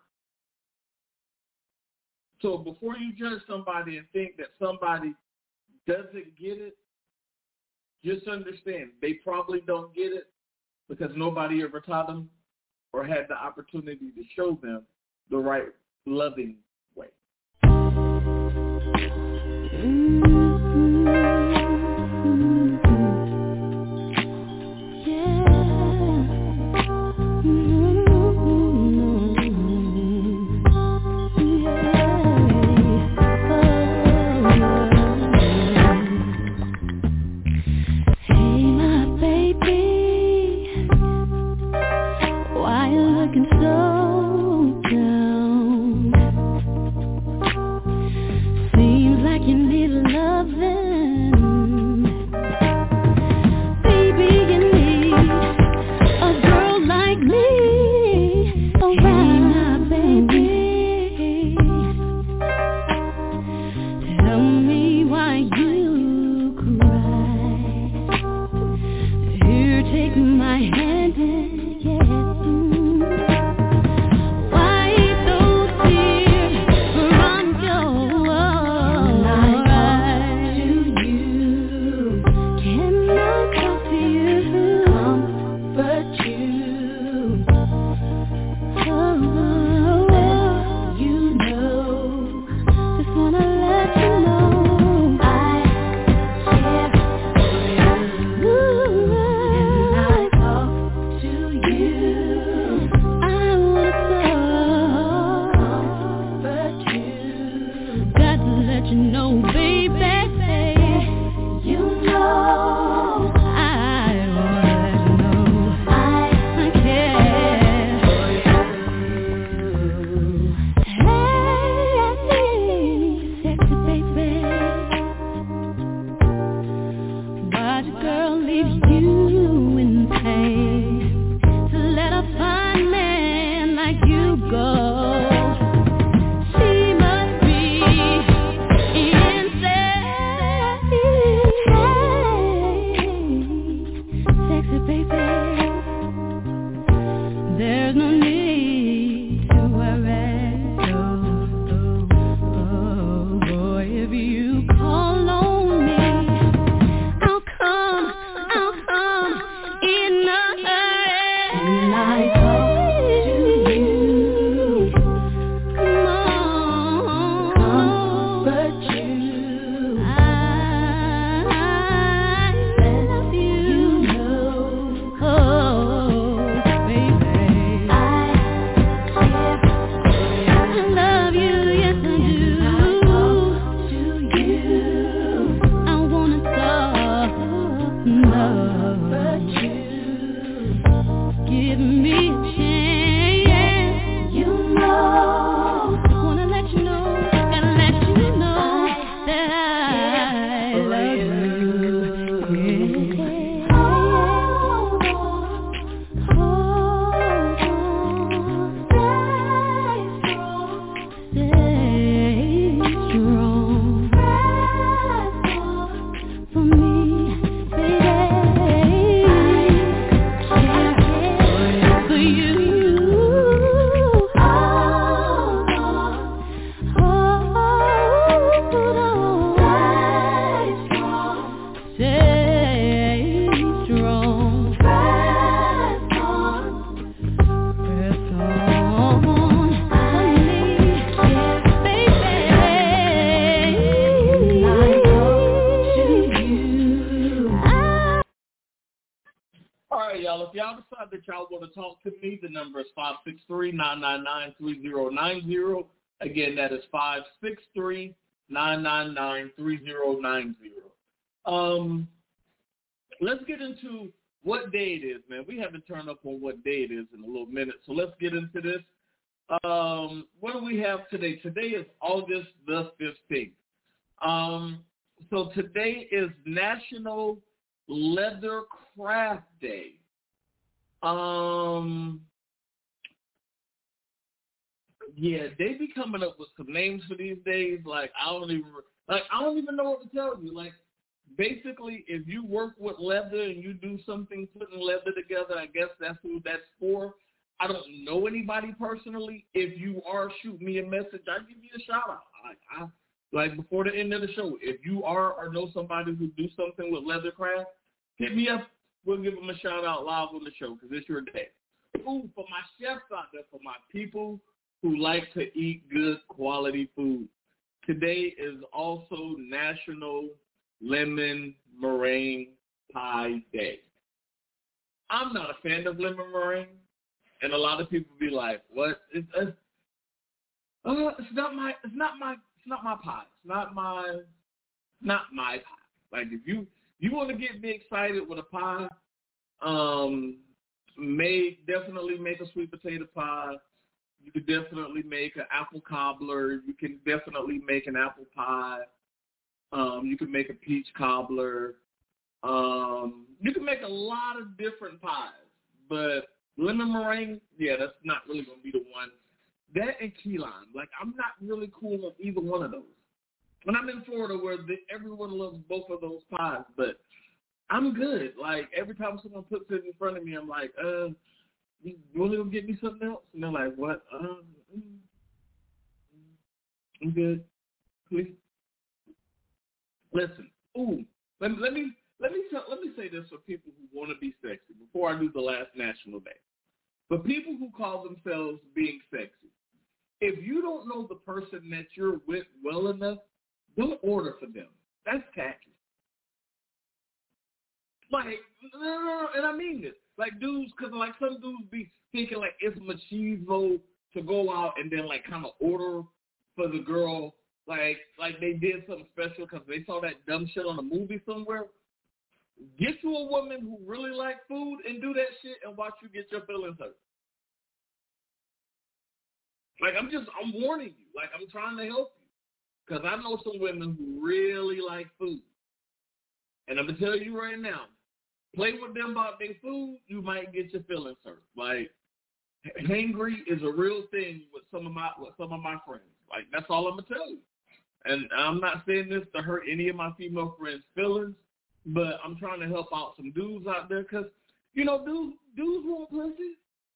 So before you judge somebody and think that somebody doesn't get it, just understand they probably don't get it because nobody ever taught them or had the opportunity to show them the right loving way. y'all. If y'all decide that y'all want to talk to me, the number is five six three, nine nine nine, three zero nine zero. Again, that is five six three, nine nine nine, three zero nine zero. Um, let's get into what day it is, man. We haven't turned up on what day it is in a little minute, so let's get into this. Um, what do we have today? Today is August the fifteenth. Um, so today is National Leather Craft Day. Um, yeah, they be coming up with some names for these days. Like I don't even like I don't even know what to tell you. Like basically, if you work with leather and you do something putting leather together, I guess that's who that's for. I don't know anybody personally. If you are, shoot me a message. I'll give you a shout out. I, I, like before the end of the show, if you are or know somebody who do something with leather craft, hit me up. We'll give them a shout out live on the show because it's your day. Ooh, for my chefs out there, for my people who like to eat good quality food, today is also National Lemon Meringue Pie Day. I'm not a fan of lemon meringue. And a lot of people be like, "What? It's, it's, uh, it's not my, it's not my, it's not my pie. It's not my, not my pie." Like if you you want to get me excited with a pie, um, make definitely make a sweet potato pie. You could definitely make an apple cobbler. You can definitely make an apple pie. Um, you can make a peach cobbler. Um, you can make a lot of different pies, but lemon meringue, yeah, that's not really going to be the one. That and key lime. Like, I'm not really cool on either one of those. And I'm in Florida where the, everyone loves both of those pies, but I'm good. Like, every time someone puts it in front of me, I'm like, uh, you really going to get me something else? And they're like, what? Um, I'm good. Please. Listen, ooh, let, let me let me tell, let me say this for people who want to be sexy before I do the last National Day. For people who call themselves being sexy, if you don't know the person that you're with well enough, don't order for them. That's tacky. Like, no, no, no, and I mean this. Like dudes, because like some dudes be thinking like it's machismo to go out and then like kind of order for the girl, like like they did something special because they saw that dumb shit on a movie somewhere. Get you a woman who really likes food and do that shit and watch you get your feelings hurt. Like I'm just, I'm warning you. Like I'm trying to help you because I know some women who really like food, and I'm gonna tell you right now. Play with them about their food, you might get your feelings hurt. Like, hangry is a real thing with some of my with some of my friends. Like, that's all I'm gonna tell you. And I'm not saying this to hurt any of my female friends' feelings, but I'm trying to help out some dudes out there because, you know, dudes dudes want pussy.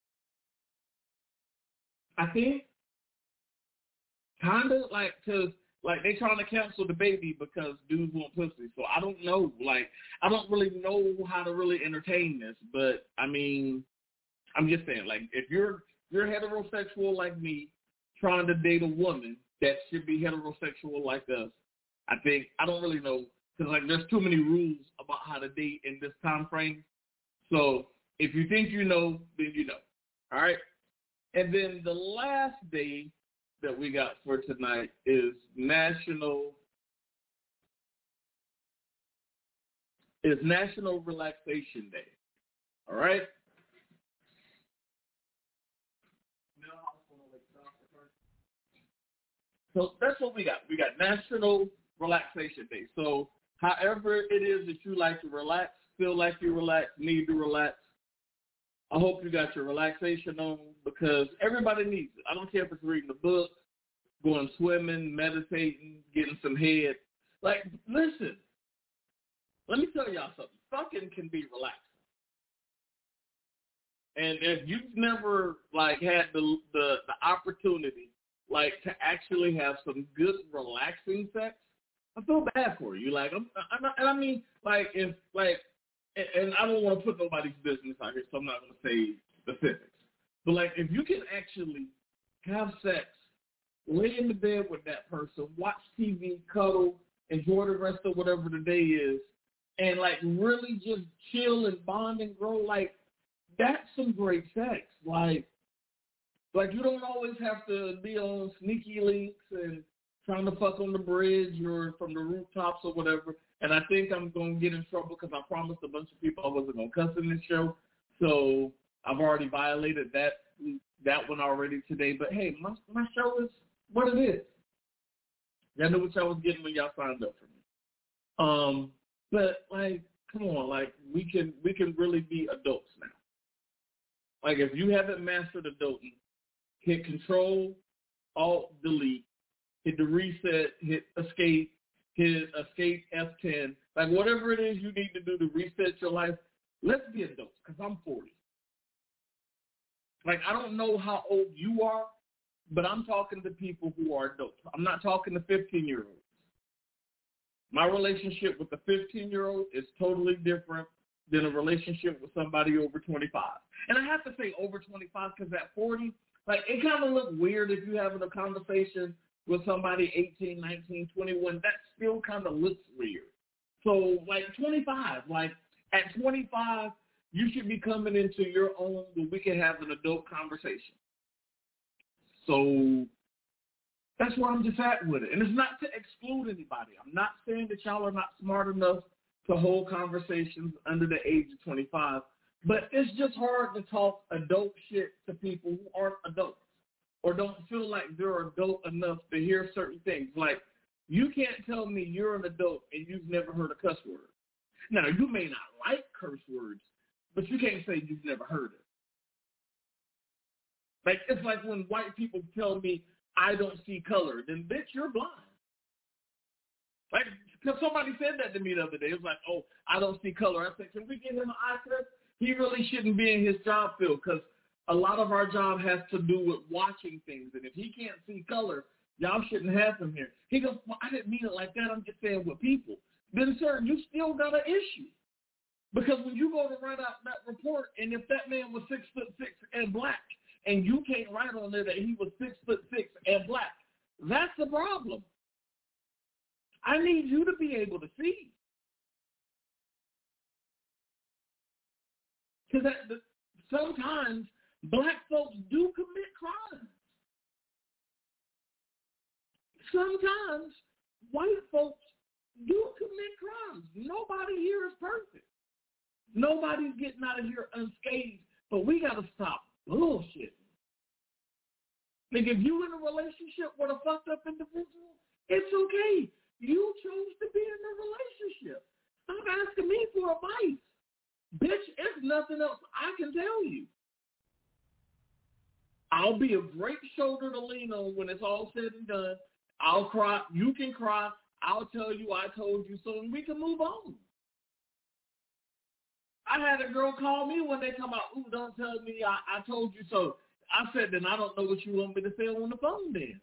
I think, kinda like to. Like, they trying to cancel the baby because dudes want pussy. So I don't know. Like, I don't really know how to really entertain this. But, I mean, I'm just saying, like, if you're you're heterosexual like me, trying to date a woman that should be heterosexual like us, I think, I don't really know. Because, like, there's too many rules about how to date in this time frame. So if you think you know, then you know. All right? And then the last day that we got for tonight is National is National Relaxation Day. All right? So that's what we got. We got National Relaxation Day. So however it is that you like to relax, feel like you relax, need to relax, I hope you got your relaxation on because everybody needs it. I don't care if it's reading a book, going swimming, meditating, getting some head. Like, listen, let me tell y'all something. Fucking can be relaxing. And if you've never, like, had the, the, the opportunity, like, to actually have some good relaxing sex, I feel bad for you. Like, I'm, I'm not, and I mean, like, if, like, and I don't want to put nobody's business out here, so I'm not going to say specifics. But, like, if you can actually have sex, lay in the bed with that person, watch T V, cuddle, enjoy the rest of whatever the day is, and, like, really just chill and bond and grow, like, that's some great sex. Like, like you don't always have to be on sneaky links and trying to fuck on the bridge or from the rooftops or whatever. And I think I'm going to get in trouble because I promised a bunch of people I wasn't going to cuss in this show. So I've already violated that that one already today. But, hey, my my show is what it is. Y'all knew what y'all was getting when y'all signed up for me. Um, but, like, come on. Like, we can we can really be adults now. Like, if you haven't mastered adulting, hit Control, Alt, Delete, hit the reset, hit Escape, hit Escape F ten. Like, whatever it is you need to do to reset your life, let's be adults, because I'm forty. Like, I don't know how old you are, but I'm talking to people who are adults. I'm not talking to fifteen-year-olds. My relationship with a fifteen-year-old is totally different than a relationship with somebody over twenty-five. And I have to say over twenty-five because at forty, like, it kind of looks weird if you're having a conversation with somebody eighteen, nineteen, twenty-one. That still kind of looks weird. So, like, twenty-five, like, at twenty-five, you should be coming into your own where we can have an adult conversation. So that's where I'm just at with it. And it's not to exclude anybody. I'm not saying that y'all are not smart enough to hold conversations under the age of twenty-five, but it's just hard to talk adult shit to people who aren't adults or don't feel like they're adult enough to hear certain things. Like, you can't tell me you're an adult and you've never heard a cuss word. Now, you may not like curse words, but you can't say you've never heard it. Like, it's like when white people tell me I don't see color, then bitch, you're blind. Like, because somebody said that to me the other day. It was like, oh, I don't see color. I said, can we get him an eye test? He really shouldn't be in his job field because a lot of our job has to do with watching things. And if he can't see color, y'all shouldn't have him here. He goes, well, I didn't mean it like that. I'm just saying with people. Then, sir, you still got an issue. Because when you go to write out that report, and if that man was six foot six and black, and you can't write on there that he was six foot six and black, that's the problem. I need you to be able to see. Because sometimes black folks do commit crimes. Sometimes white folks do commit crimes. Nobody here is perfect. Nobody's getting out of here unscathed, but we got to stop bullshit. Like, if you in a relationship with a fucked up individual, it's okay. You chose to be in a relationship. Stop asking me for advice. Bitch, it's nothing else I can tell you. I'll be a great shoulder to lean on when it's all said and done. I'll cry. You can cry. I'll tell you I told you so, and we can move on. I had a girl call me when they come out, ooh, don't tell me I, I told you so. I said, then I don't know what you want me to say on the phone then.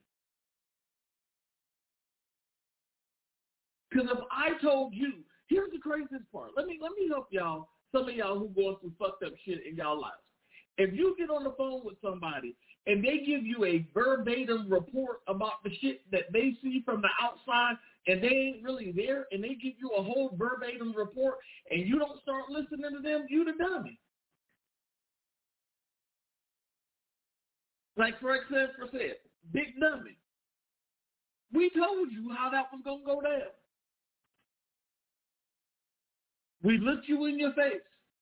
Because if I told you, here's the craziest part. Let me let me help y'all, some of y'all who going through fucked up shit in y'all lives. If you get on the phone with somebody and they give you a verbatim report about the shit that they see from the outside and they ain't really there, and they give you a whole verbatim report and you don't start listening to them, you the dummy. Like Frank Sanford said, big dummy. We told you how that was going to go down. We looked you in your face.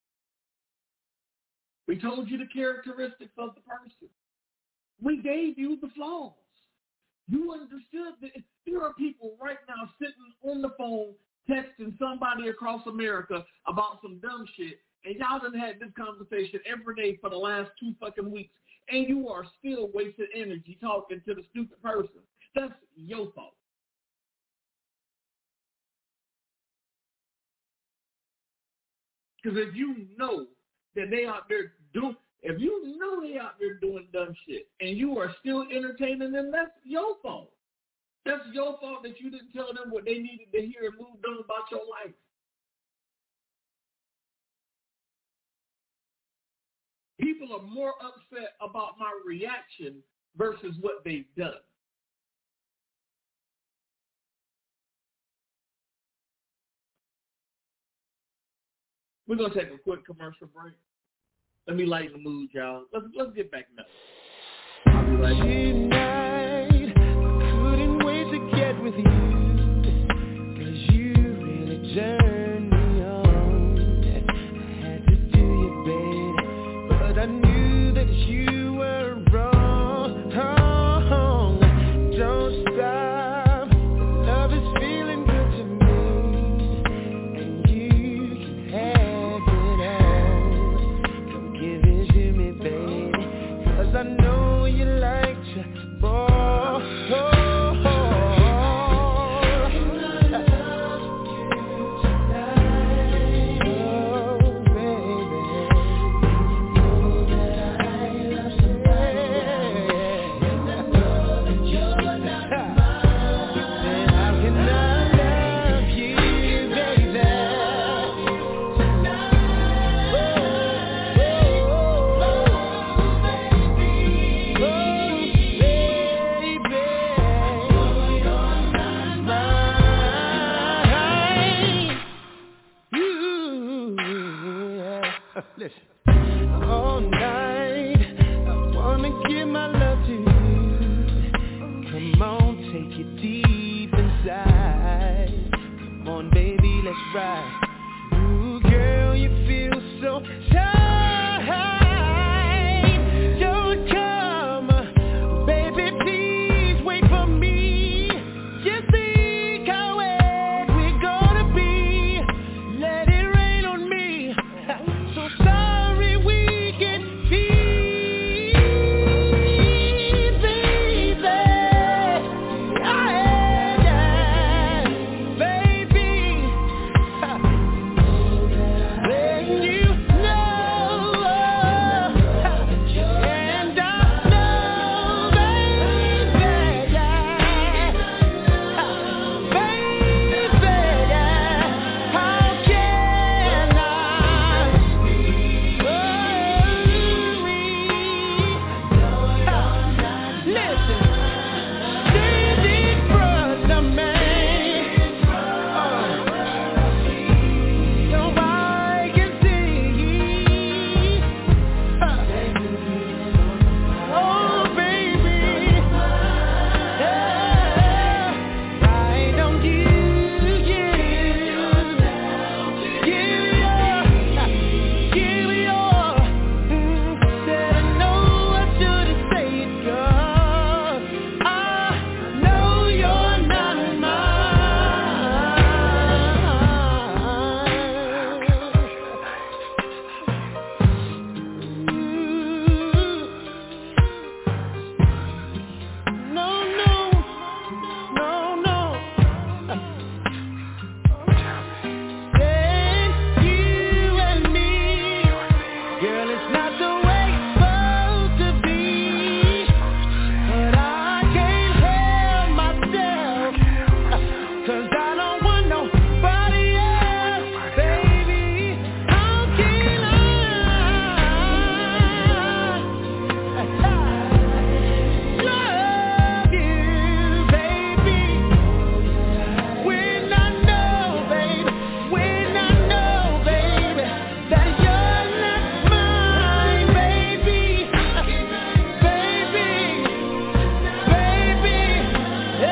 We told you the characteristics of the person. We gave you the flaws. You understood that there are people right now sitting on the phone texting somebody across America about some dumb shit, and y'all done had this conversation every day for the last two fucking weeks, and you are still wasting energy talking to the stupid person. That's your fault. Because if you know that they out there doing, if you know they out there doing dumb shit and you are still entertaining them, that's your fault. That's your fault that you didn't tell them what they needed to hear and moved on about your life. People are more upset about my reaction versus what they've done. We're going to take a quick commercial break. Let me lighten the mood, y'all. Let's, let's get back now. I'll be right back. Tonight, couldn't wait to get with you, 'cause you really turned me on. I had to do you, baby, but I knew that you were wrong. Don't stop, love is feeling good to me, and you can have it all. Come give it to me, baby, 'cause I know you like to. right. Ooh, girl, you feel so tight. Don't come, baby, please wait for me. Just think how wet we're gonna be. Let it rain on me. So sorry we get feet, baby. Yeah, yeah, baby. Letting you know, and I know, baby, yeah, baby, yeah. How can I worry? Listen, this is brother man. So I can see. Oh, baby. Yeah. Why don't you give, give your, give your, said I know I shouldn't say it, 'cause I know you're not mine. No, no, no, no. Then you and me, girl, it's not the way it's supposed to be. But I can't help myself, 'cause I don't want nobody else, baby. How can I love you, baby, when I know, baby, when I know, baby, that you're not mine, baby, baby, baby, yeah,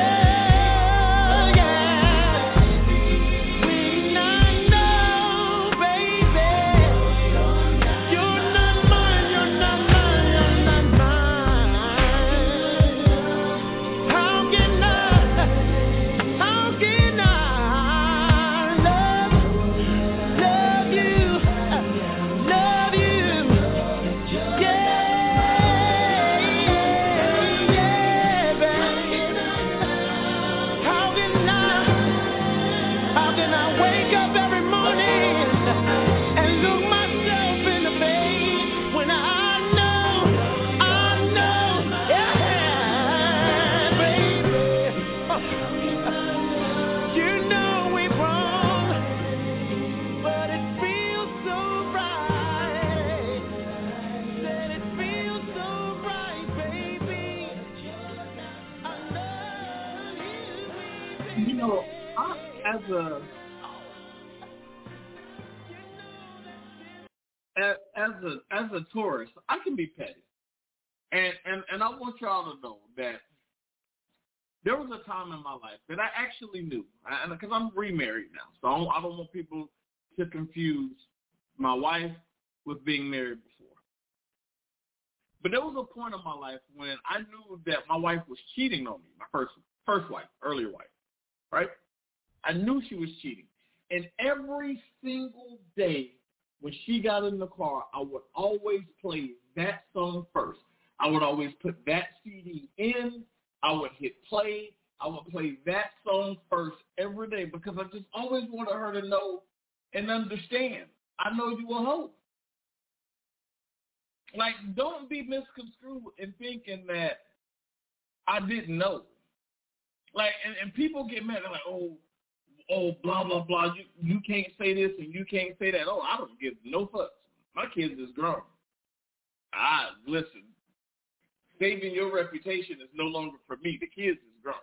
yeah. When I know, baby, you're not mine, you're not mine, you're not mine. How can I, how can I love, love you, love you, yeah, yeah, baby. How can I, how can I wake up every morning and look myself in the face when I know, I know, yeah, baby. You know we're wrong, but it feels so right. Said it feels so right, baby. I love you, baby. You know, I, as a as, as a as a tourist, I can be petty, and and and I want y'all to know that there was a time in my life that I actually knew, because I'm remarried now, so I don't, I don't want people to confuse my wife with being married before. But there was a point in my life when I knew that my wife was cheating on me, my first first wife, earlier wife, right? I knew she was cheating. And every single day when she got in the car, I would always play that song first. I would always put that C D in. I would hit play. I would play that song first every day because I just always wanted her to know and understand. I know you a hoe. Like, don't be misconstrued in thinking that I didn't know. Like, and, and people get mad. They're like, oh, oh, blah, blah, blah. You, you can't say this and you can't say that. Oh, I don't give no fucks. My kids is grown. I, listen, saving your reputation is no longer for me. The kids is grown.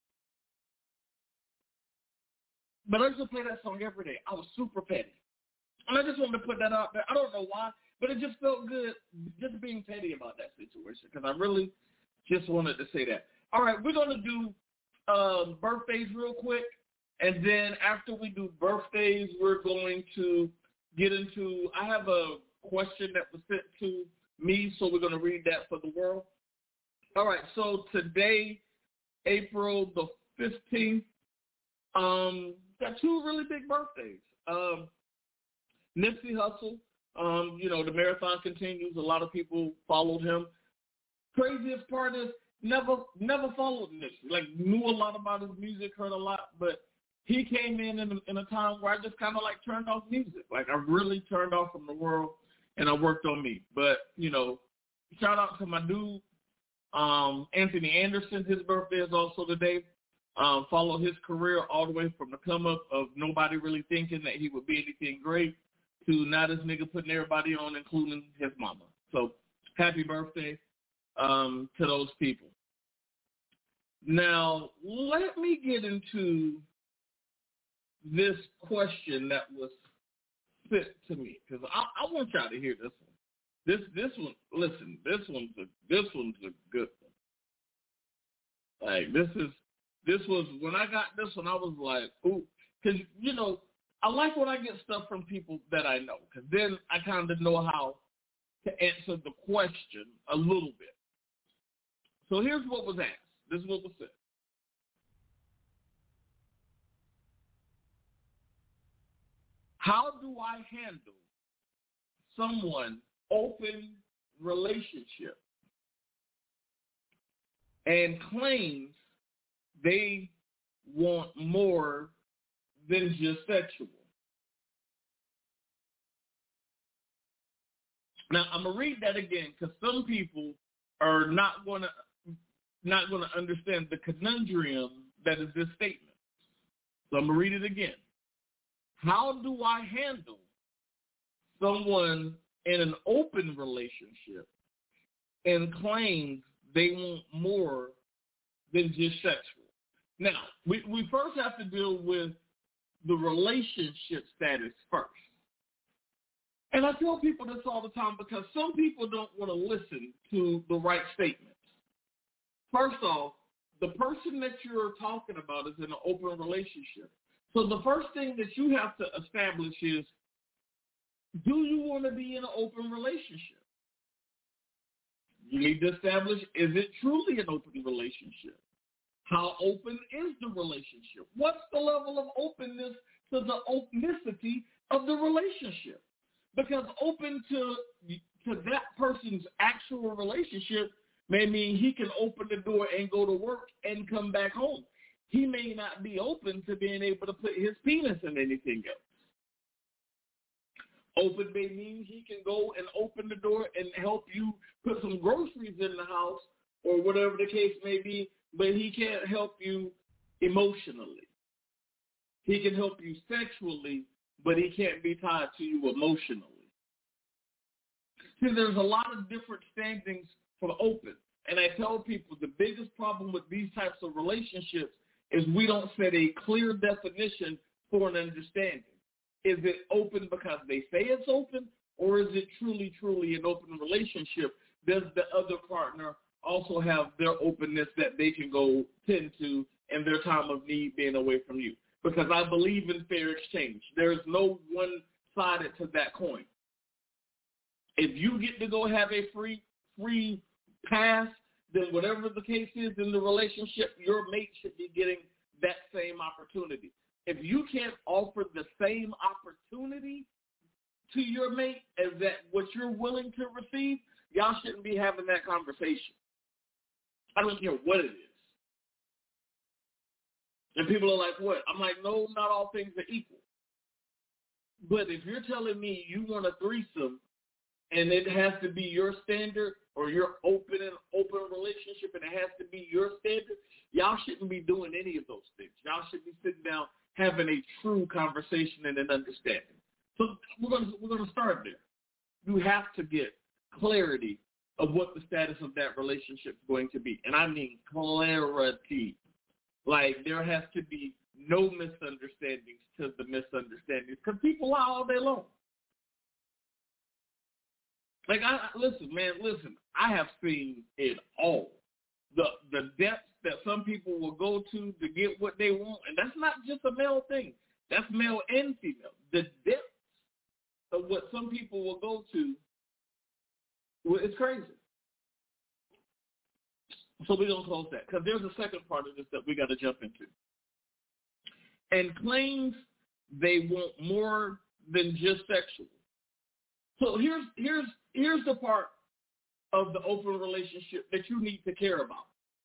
But I used to play that song every day. I was super petty. And I just wanted to put that out there. I don't know why, but it just felt good just being petty about that situation because I really just wanted to say that. All right, we're going to do um, birthdays real quick, And then after we do birthdays, we're going to get into, I have a question that was sent to me, so we're going to read that for the world. All right, so today, April the fifteenth, um, got two really big birthdays. Um, Nipsey Hussle, um, you know, the marathon continues. A lot of people followed him. Craziest part is never never followed Nipsey. Like, knew a lot about his music, heard a lot, but he came in in a, in a time where I just kind of, like, turned off music. Like, I really turned off from the world, and I worked on me. But, you know, shout out to my dude, um, Anthony Anderson. His birthday is also today. Um, followed his career all the way from the come up of nobody really thinking that he would be anything great to now this nigga putting everybody on, including his mama. So happy birthday um, to those people. Now, let me get into this question that was sent to me, because I, I want y'all to hear this one. This this one, listen, this one's a this one's a good one. Like, this is this was when I got this one, I was like, ooh, because you know I like when I get stuff from people that I know, because then I kind of know how to answer the question a little bit. So here's what was asked. This is what was said. How do I handle someone open relationship and claims they want more than just sexual? Now, I'm going to read that again, because some people are not going to not going to understand the conundrum that is this statement. So I'm going to read it again. How do I handle someone in an open relationship and claims they want more than just sexual? Now, we, we first have to deal with the relationship status first. And I tell people this all the time because some people don't want to listen to the right statements. First off, the person that you're talking about is in an open relationship. So the first thing that you have to establish is, do you want to be in an open relationship? You need to establish, is it truly an open relationship? How open is the relationship? What's the level of openness to the openicity of the relationship? Because open to, to that person's actual relationship may mean he can open the door and go to work and come back home. He may not be open to being able to put his penis in anything else. Open may mean he can go and open the door and help you put some groceries in the house or whatever the case may be, but he can't help you emotionally. He can help you sexually, but he can't be tied to you emotionally. See, there's a lot of different standings for open. And I tell people the biggest problem with these types of relationships is we don't set a clear definition for an understanding. Is it open because they say it's open, or is it truly, truly an open relationship? Does the other partner also have their openness that they can go tend to in their time of need being away from you? Because I believe in fair exchange. There's no one-sided to that coin. If you get to go have a free free pass, then whatever the case is in the relationship, your mate should be getting that same opportunity. If you can't offer the same opportunity to your mate as that what you're willing to receive, y'all shouldn't be having that conversation. I don't care what it is. And people are like, what? I'm like, no, not all things are equal. But if you're telling me you want a threesome and it has to be your standard, or you're open and open relationship and it has to be your standard, y'all shouldn't be doing any of those things. Y'all should be sitting down having a true conversation and an understanding. So we're going to we're going to start there. You have to get clarity of what the status of that relationship is going to be. And I mean clarity. Like, there has to be no misunderstandings to the misunderstandings, because people lie all day long. Like, I listen, man, listen, I have seen it all. the the depths that some people will go to to get what they want, and that's not just a male thing. That's male and female. The depths of what some people will go to, well, it's crazy. So we're going to close that, because there's a second part of this that we got to jump into. And claims they want more than just sexual. So here's here's here's the part of the open relationship that you need to care about.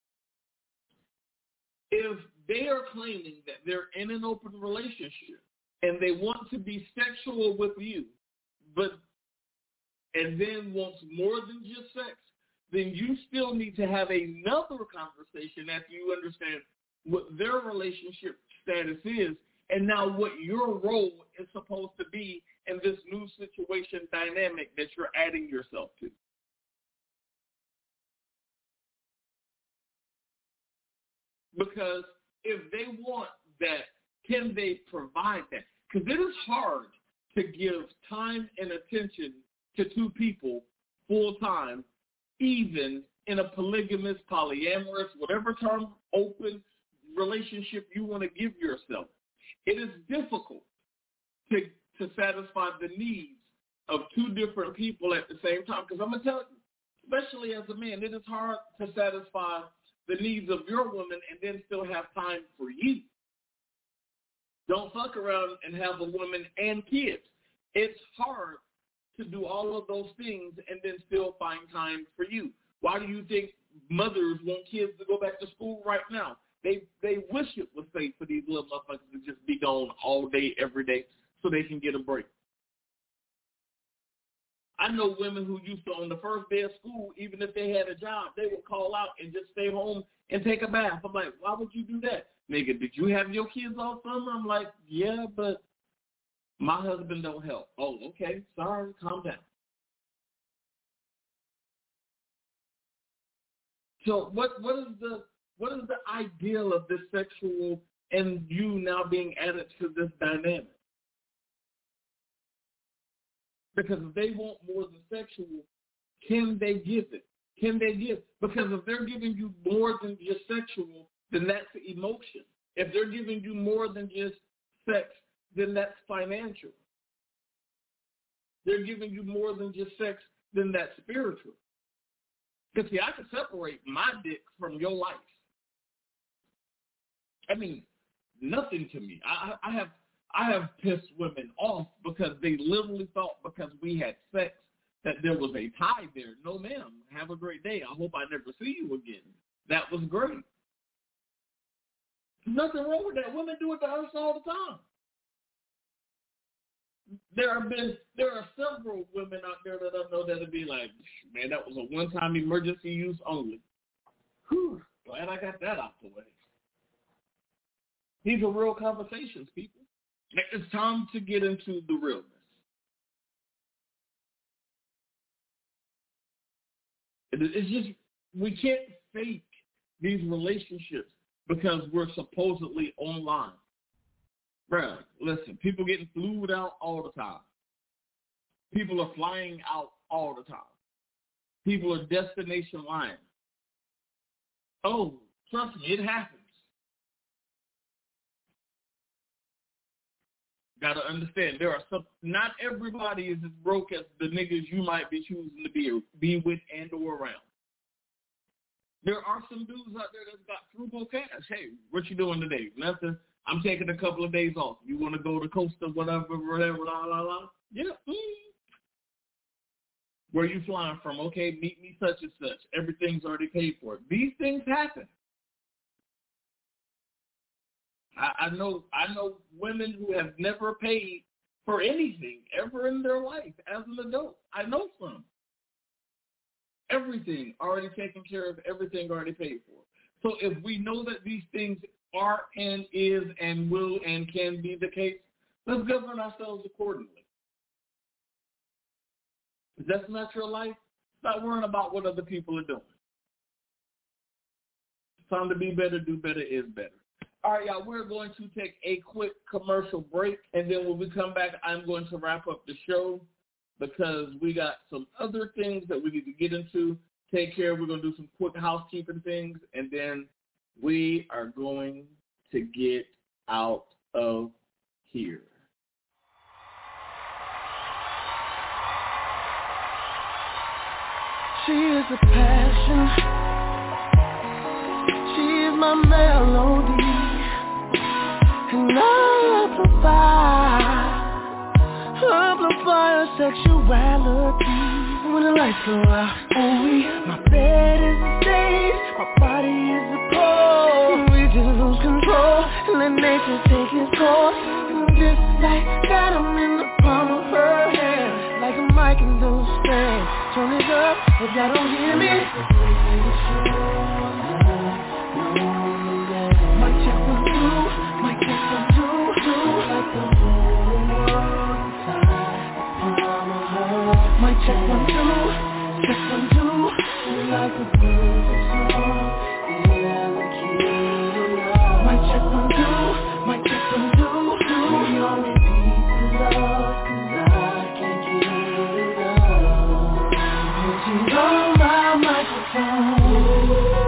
If they are claiming that they're in an open relationship and they want to be sexual with you, but and then wants more than just sex, then you still need to have another conversation after you understand what their relationship status is and now what your role is supposed to be in this new situation dynamic that you're adding yourself to. Because if they want that, can they provide that? Because it is hard to give time and attention to two people full time, even in a polygamous, polyamorous, whatever term, open relationship you want to give yourself. It is difficult to, to satisfy the needs of two different people at the same time. Because I'm going to tell you, especially as a man, it is hard to satisfy the needs of your woman and then still have time for you. Don't fuck around and have a woman and kids. It's hard to do all of those things and then still find time for you. Why do you think mothers want kids to go back to school right now? They they wish it was safe for these little motherfuckers to just be gone all day, every day, so they can get a break. I know women who used to, on the first day of school, even if they had a job, they would call out and just stay home and take a bath. I'm like, why would you do that? Nigga, did you have your kids all summer? I'm like, yeah, but my husband don't help. Oh, okay, sorry, calm down. So what what is the what is the ideal of this sexual and you now being added to this dynamic? Because if they want more than sexual, can they give it? Can they give? Because if they're giving you more than just sexual, then that's emotion. If they're giving you more than just sex, then that's financial. They're giving you more than just sex, then that's spiritual. Because, see, I can separate my dick from your life. I mean, nothing to me. I, I have I have pissed women off because they literally thought because we had sex that there was a tie there. No, ma'am. Have a great day. I hope I never see you again. That was great. Nothing wrong with that. Women do it to us all the time. There have been, there are several women out there that I know that'll be like, man, that was a one-time emergency use only. Whew, glad I got that out the way. These are real conversations, people. It's time to get into the realness. It's just, we can't fake these relationships because we're supposedly online. Bruh, listen, people getting flued out all the time. People are flying out all the time. People are destination lying. Oh, trust me, it happens. Got to understand, there are some, not everybody is as broke as the niggas you might be choosing to be, be with and or around. There are some dudes out there that's got frugal cash. Hey, what you doing today? Nothing. I'm taking a couple of days off. You want to go to Costa, whatever, whatever, la, la, la? Yeah. Mm. Where you flying from? Okay, meet me such and such. Everything's already paid for. These things happen. I, I know I know women who have never paid for anything ever in their life as an adult. I know some. Everything already taken care of, everything already paid for. So if we know that these things are and is and will and can be the case, let's govern ourselves accordingly. If that's not your life, stop worrying about what other people are doing. It's time to be better, do better is better. All right, y'all, we're going to take a quick commercial break, and then when we come back, I'm going to wrap up the show because we got some other things that we need to get into take care. We're going to do some quick housekeeping things, and then we are going to get out of here. She is a passion. She is my melody. And I amplify, amplify her sexuality. When the lights go out, oh we, my bed is a stage, my body is a pole. We just lose control and let nature take its course. And just like that, I'm in the palm of her hand, like a mic in those stands. Turn it up, if y'all don't hear me. My check one two, my check one two, two. Like the whole world inside the palm of her. My check one two, check one two. Like a perfect song in the key of love. My check one two, my check one two, two. We all repeat the love, 'cause I can't get enough. She's on my microphone,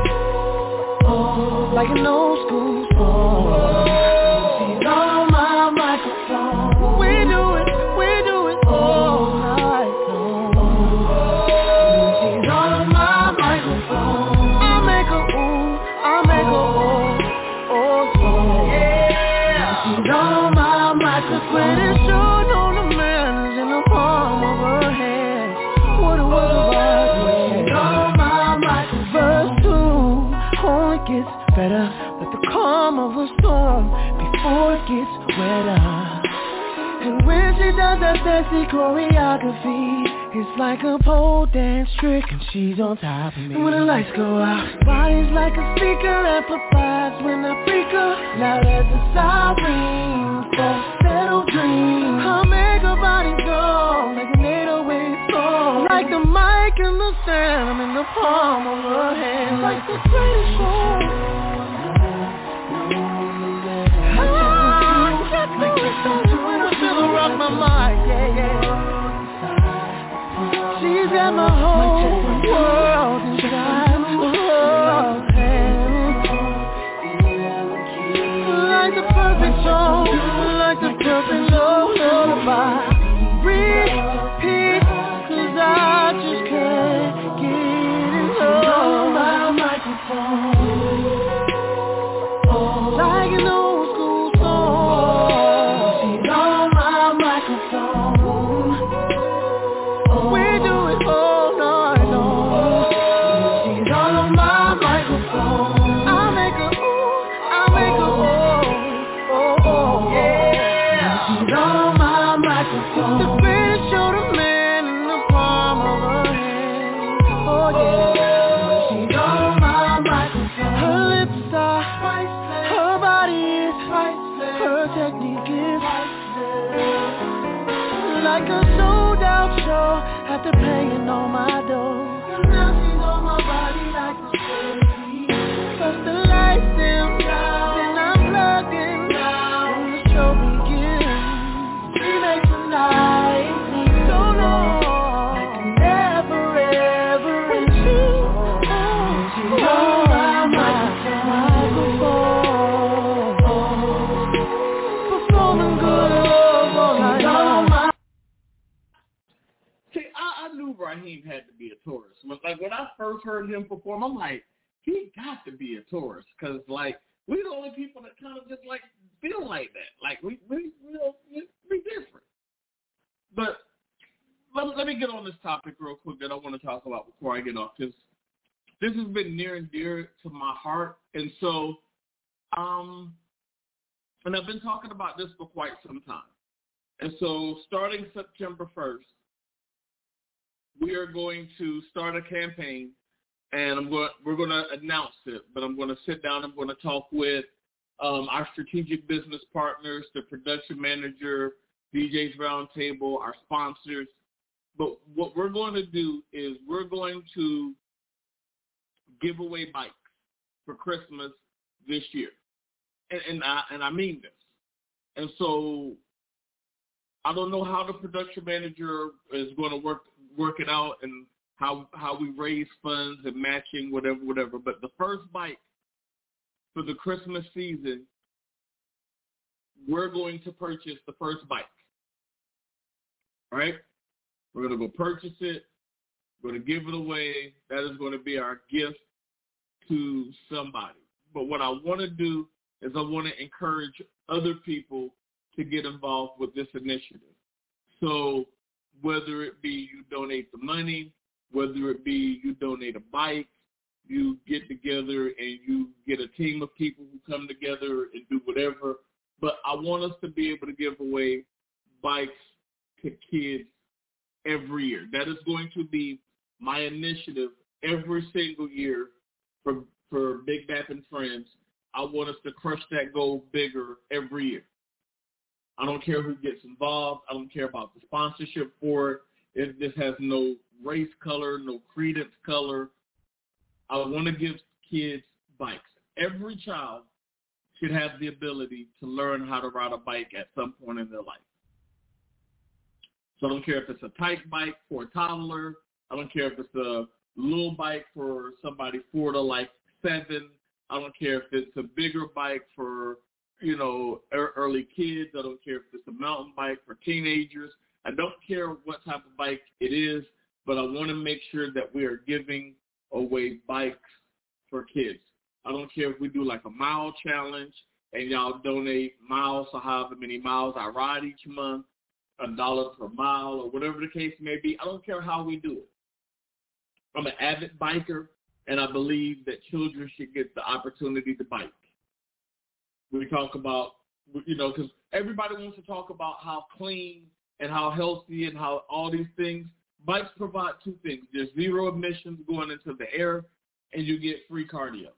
oh, like an old school song. She's on my microphone. We do it, we do it all night long. She's on my microphone. I make her ooh, I make her oh, oh yeah. She's on my microphone. Greatest show known to man is in the palm of her hand. What a world of art. She's on my microphone. Verse two only gets better, but the calm of a storm before it gets wetter. And when she does that sexy choreography, it's like a pole dance trick, and she's on top of me. And when the lights go out, body's like a speaker, amplifies when I freak her, loud as a siren, falsetto dream. I'll make her body go like an eight oh eight song, like the mic in the stand, I'm in the palm of her hand, like the greatest show. When I feel her rock my mind, yeah, yeah. She's got my whole world inside her hands. Like the perfect song, like the perfect lullaby. Repeat, 'cause I just can't get enough. My microphone, like an old school song. She's on my microphone. We do it all night long. She's on my microphone. I make her ooh, I make her oh, oh, oh, yeah. She's on my microphone. The greatest show to man in the palm of her hand. Oh yeah. She's on my microphone. Her lips are priceless. Her body is priceless. Her technique is priceless. Like a sold out show after paying all my dough. Now she's on my body like a celebrity. First the lights dim down, then I'm plugged in down. When the show begins, she makes the night seem so long, like it never ever ends. She's on my microphone, performing good love all night long. See, I, I knew Raheem had to be a Taurus. When, like, when I first heard him perform, I'm like, he got to be a Taurus. Because, like, we're the only people that kind of just, like, feel like that. Like, we, we, we, we different. But let, let me get on this topic real quick that I want to talk about before I get off. Because this has been near and dear to my heart. And so, um, and I've been talking about this for quite some time. And so, starting September first, we are going to start a campaign, and I'm going. We're going to announce it. But I'm going to sit down. I'm going to talk with um, our strategic business partners, the production manager, D Js Roundtable, our sponsors. But what we're going to do is we're going to give away bikes for Christmas this year, and, and I and I mean this. And so I don't know how the production manager is going to work work it out and how how we raise funds and matching, whatever, whatever. But the first bike for the Christmas season, we're going to purchase the first bike. All right? We're going to go purchase it. We're going to give it away. That is going to be our gift to somebody. But what I want to do is I want to encourage other people to get involved with this initiative. So whether it be you donate the money, whether it be you donate a bike, you get together and you get a team of people who come together and do whatever. But I want us to be able to give away bikes to kids every year. That is going to be my initiative every single year for for Big Bap and Friends. I want us to crush that goal bigger every year. I don't care who gets involved. I don't care about the sponsorship for it. If this has no race color, no credence color. I want to give kids bikes. Every child should have the ability to learn how to ride a bike at some point in their life. So I don't care if it's a tight bike for a toddler. I don't care if it's a little bike for somebody four to like seven. I don't care if it's a bigger bike for, you know, early kids. I don't care if it's a mountain bike for teenagers. I don't care what type of bike it is, but I want to make sure that we are giving away bikes for kids. I don't care if we do like a mile challenge and y'all donate miles, so however many miles I ride each month, a dollar per mile or whatever the case may be. I don't care how we do it. I'm an avid biker, and I believe that children should get the opportunity to bike. We talk about, you know, because everybody wants to talk about how clean and how healthy and how all these things. Bikes provide two things. There's zero emissions going into the air, and you get free cardio.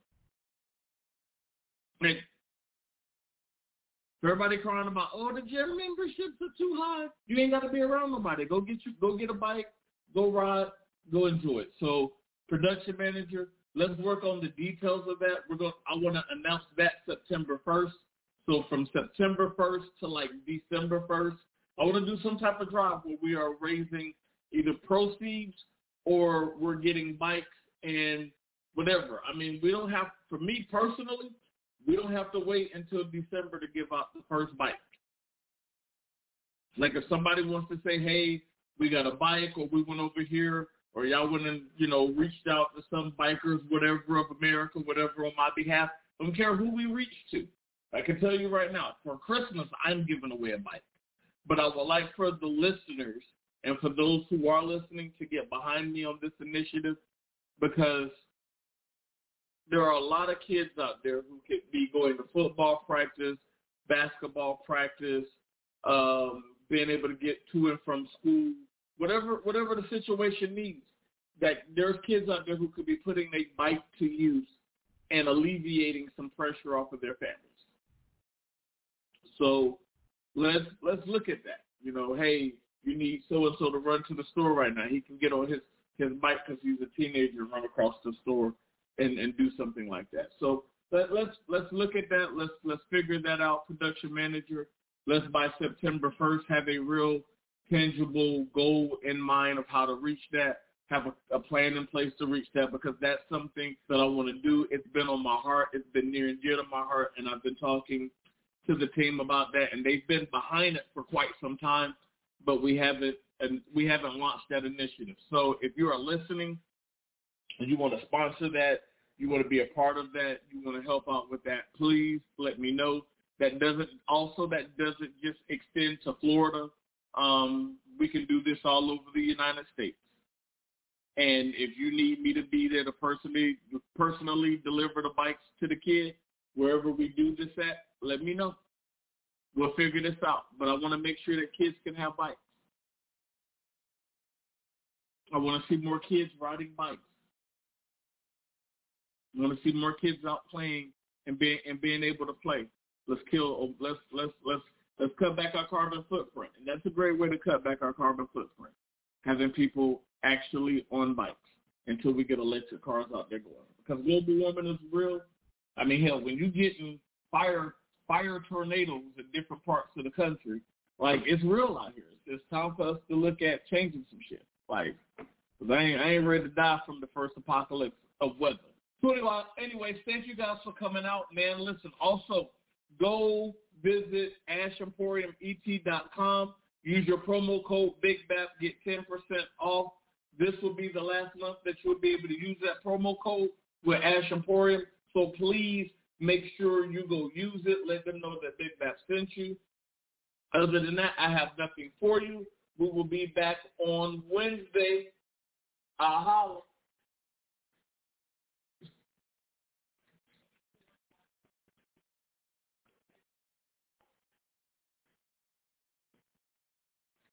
And everybody crying about, oh, the gym memberships are too high. You ain't got to be around nobody. Go get you, go get a bike, go ride, go enjoy it. So, production manager, let's work on the details of that. We're going. I want to announce that September first. So from September first to like December first, I want to do some type of drive where we are raising either proceeds or we're getting bikes and whatever. I mean, we don't have, for me personally, we don't have to wait until December to give out the first bike. Like if somebody wants to say, hey, we got a bike, or we went over here, or y'all went and, you know, reached out to some bikers, whatever, of America, whatever, on my behalf, I don't care who we reach to. I can tell you right now, for Christmas, I'm giving away a bike. But I would like for the listeners and for those who are listening to get behind me on this initiative, because there are a lot of kids out there who could be going to football practice, basketball practice, um, being able to get to and from school, whatever whatever the situation needs. That there's kids out there who could be putting a bike to use and alleviating some pressure off of their families. So let's let's look at that. You know, hey, you need so-and-so to run to the store right now. He can get on his, his bike because he's a teenager and run across the store and, and do something like that. So let, let's let's look at that. Let's let's figure that out, production manager. Let's by September first have a real tangible goal in mind of how to reach that, have a, a plan in place to reach that, because that's something that I want to do. It's been on my heart. It's been near and dear to my heart, and I've been talking to the team about that, and they've been behind it for quite some time, but we haven't and we haven't launched that initiative. So if you are listening and you want to sponsor that, you want to be a part of that, you want to help out with that, please let me know. That doesn't also that doesn't just extend to Florida. Um, we can do this all over the United States. And if you need me to be there to personally personally deliver the bikes to the kid, wherever we do this at, let me know. We'll figure this out. But I want to make sure that kids can have bikes. I want to see more kids riding bikes. I want to see more kids out playing and being and being able to play. Let's kill. Let's let's let's let's cut back our carbon footprint, and that's a great way to cut back our carbon footprint. Having people actually on bikes until we get electric cars out there going. Because global warming is real. I mean, hell, when you get in fire fire tornadoes in different parts of the country, like, it's real out here. It's time for us to look at changing some shit. Like, Because I ain't, I ain't ready to die from the first apocalypse of weather. So anyway, anyways, thank you guys for coming out, man. Listen, also, go visit ash emporium e t dot com. Use your promo code BIGBAP, get ten percent off. This will be the last month that you'll be able to use that promo code with Ash Emporium. So please make sure you go use it. Let them know that Big Bap sent you. Other than that, I have nothing for you. We will be back on Wednesday. Uh, holla.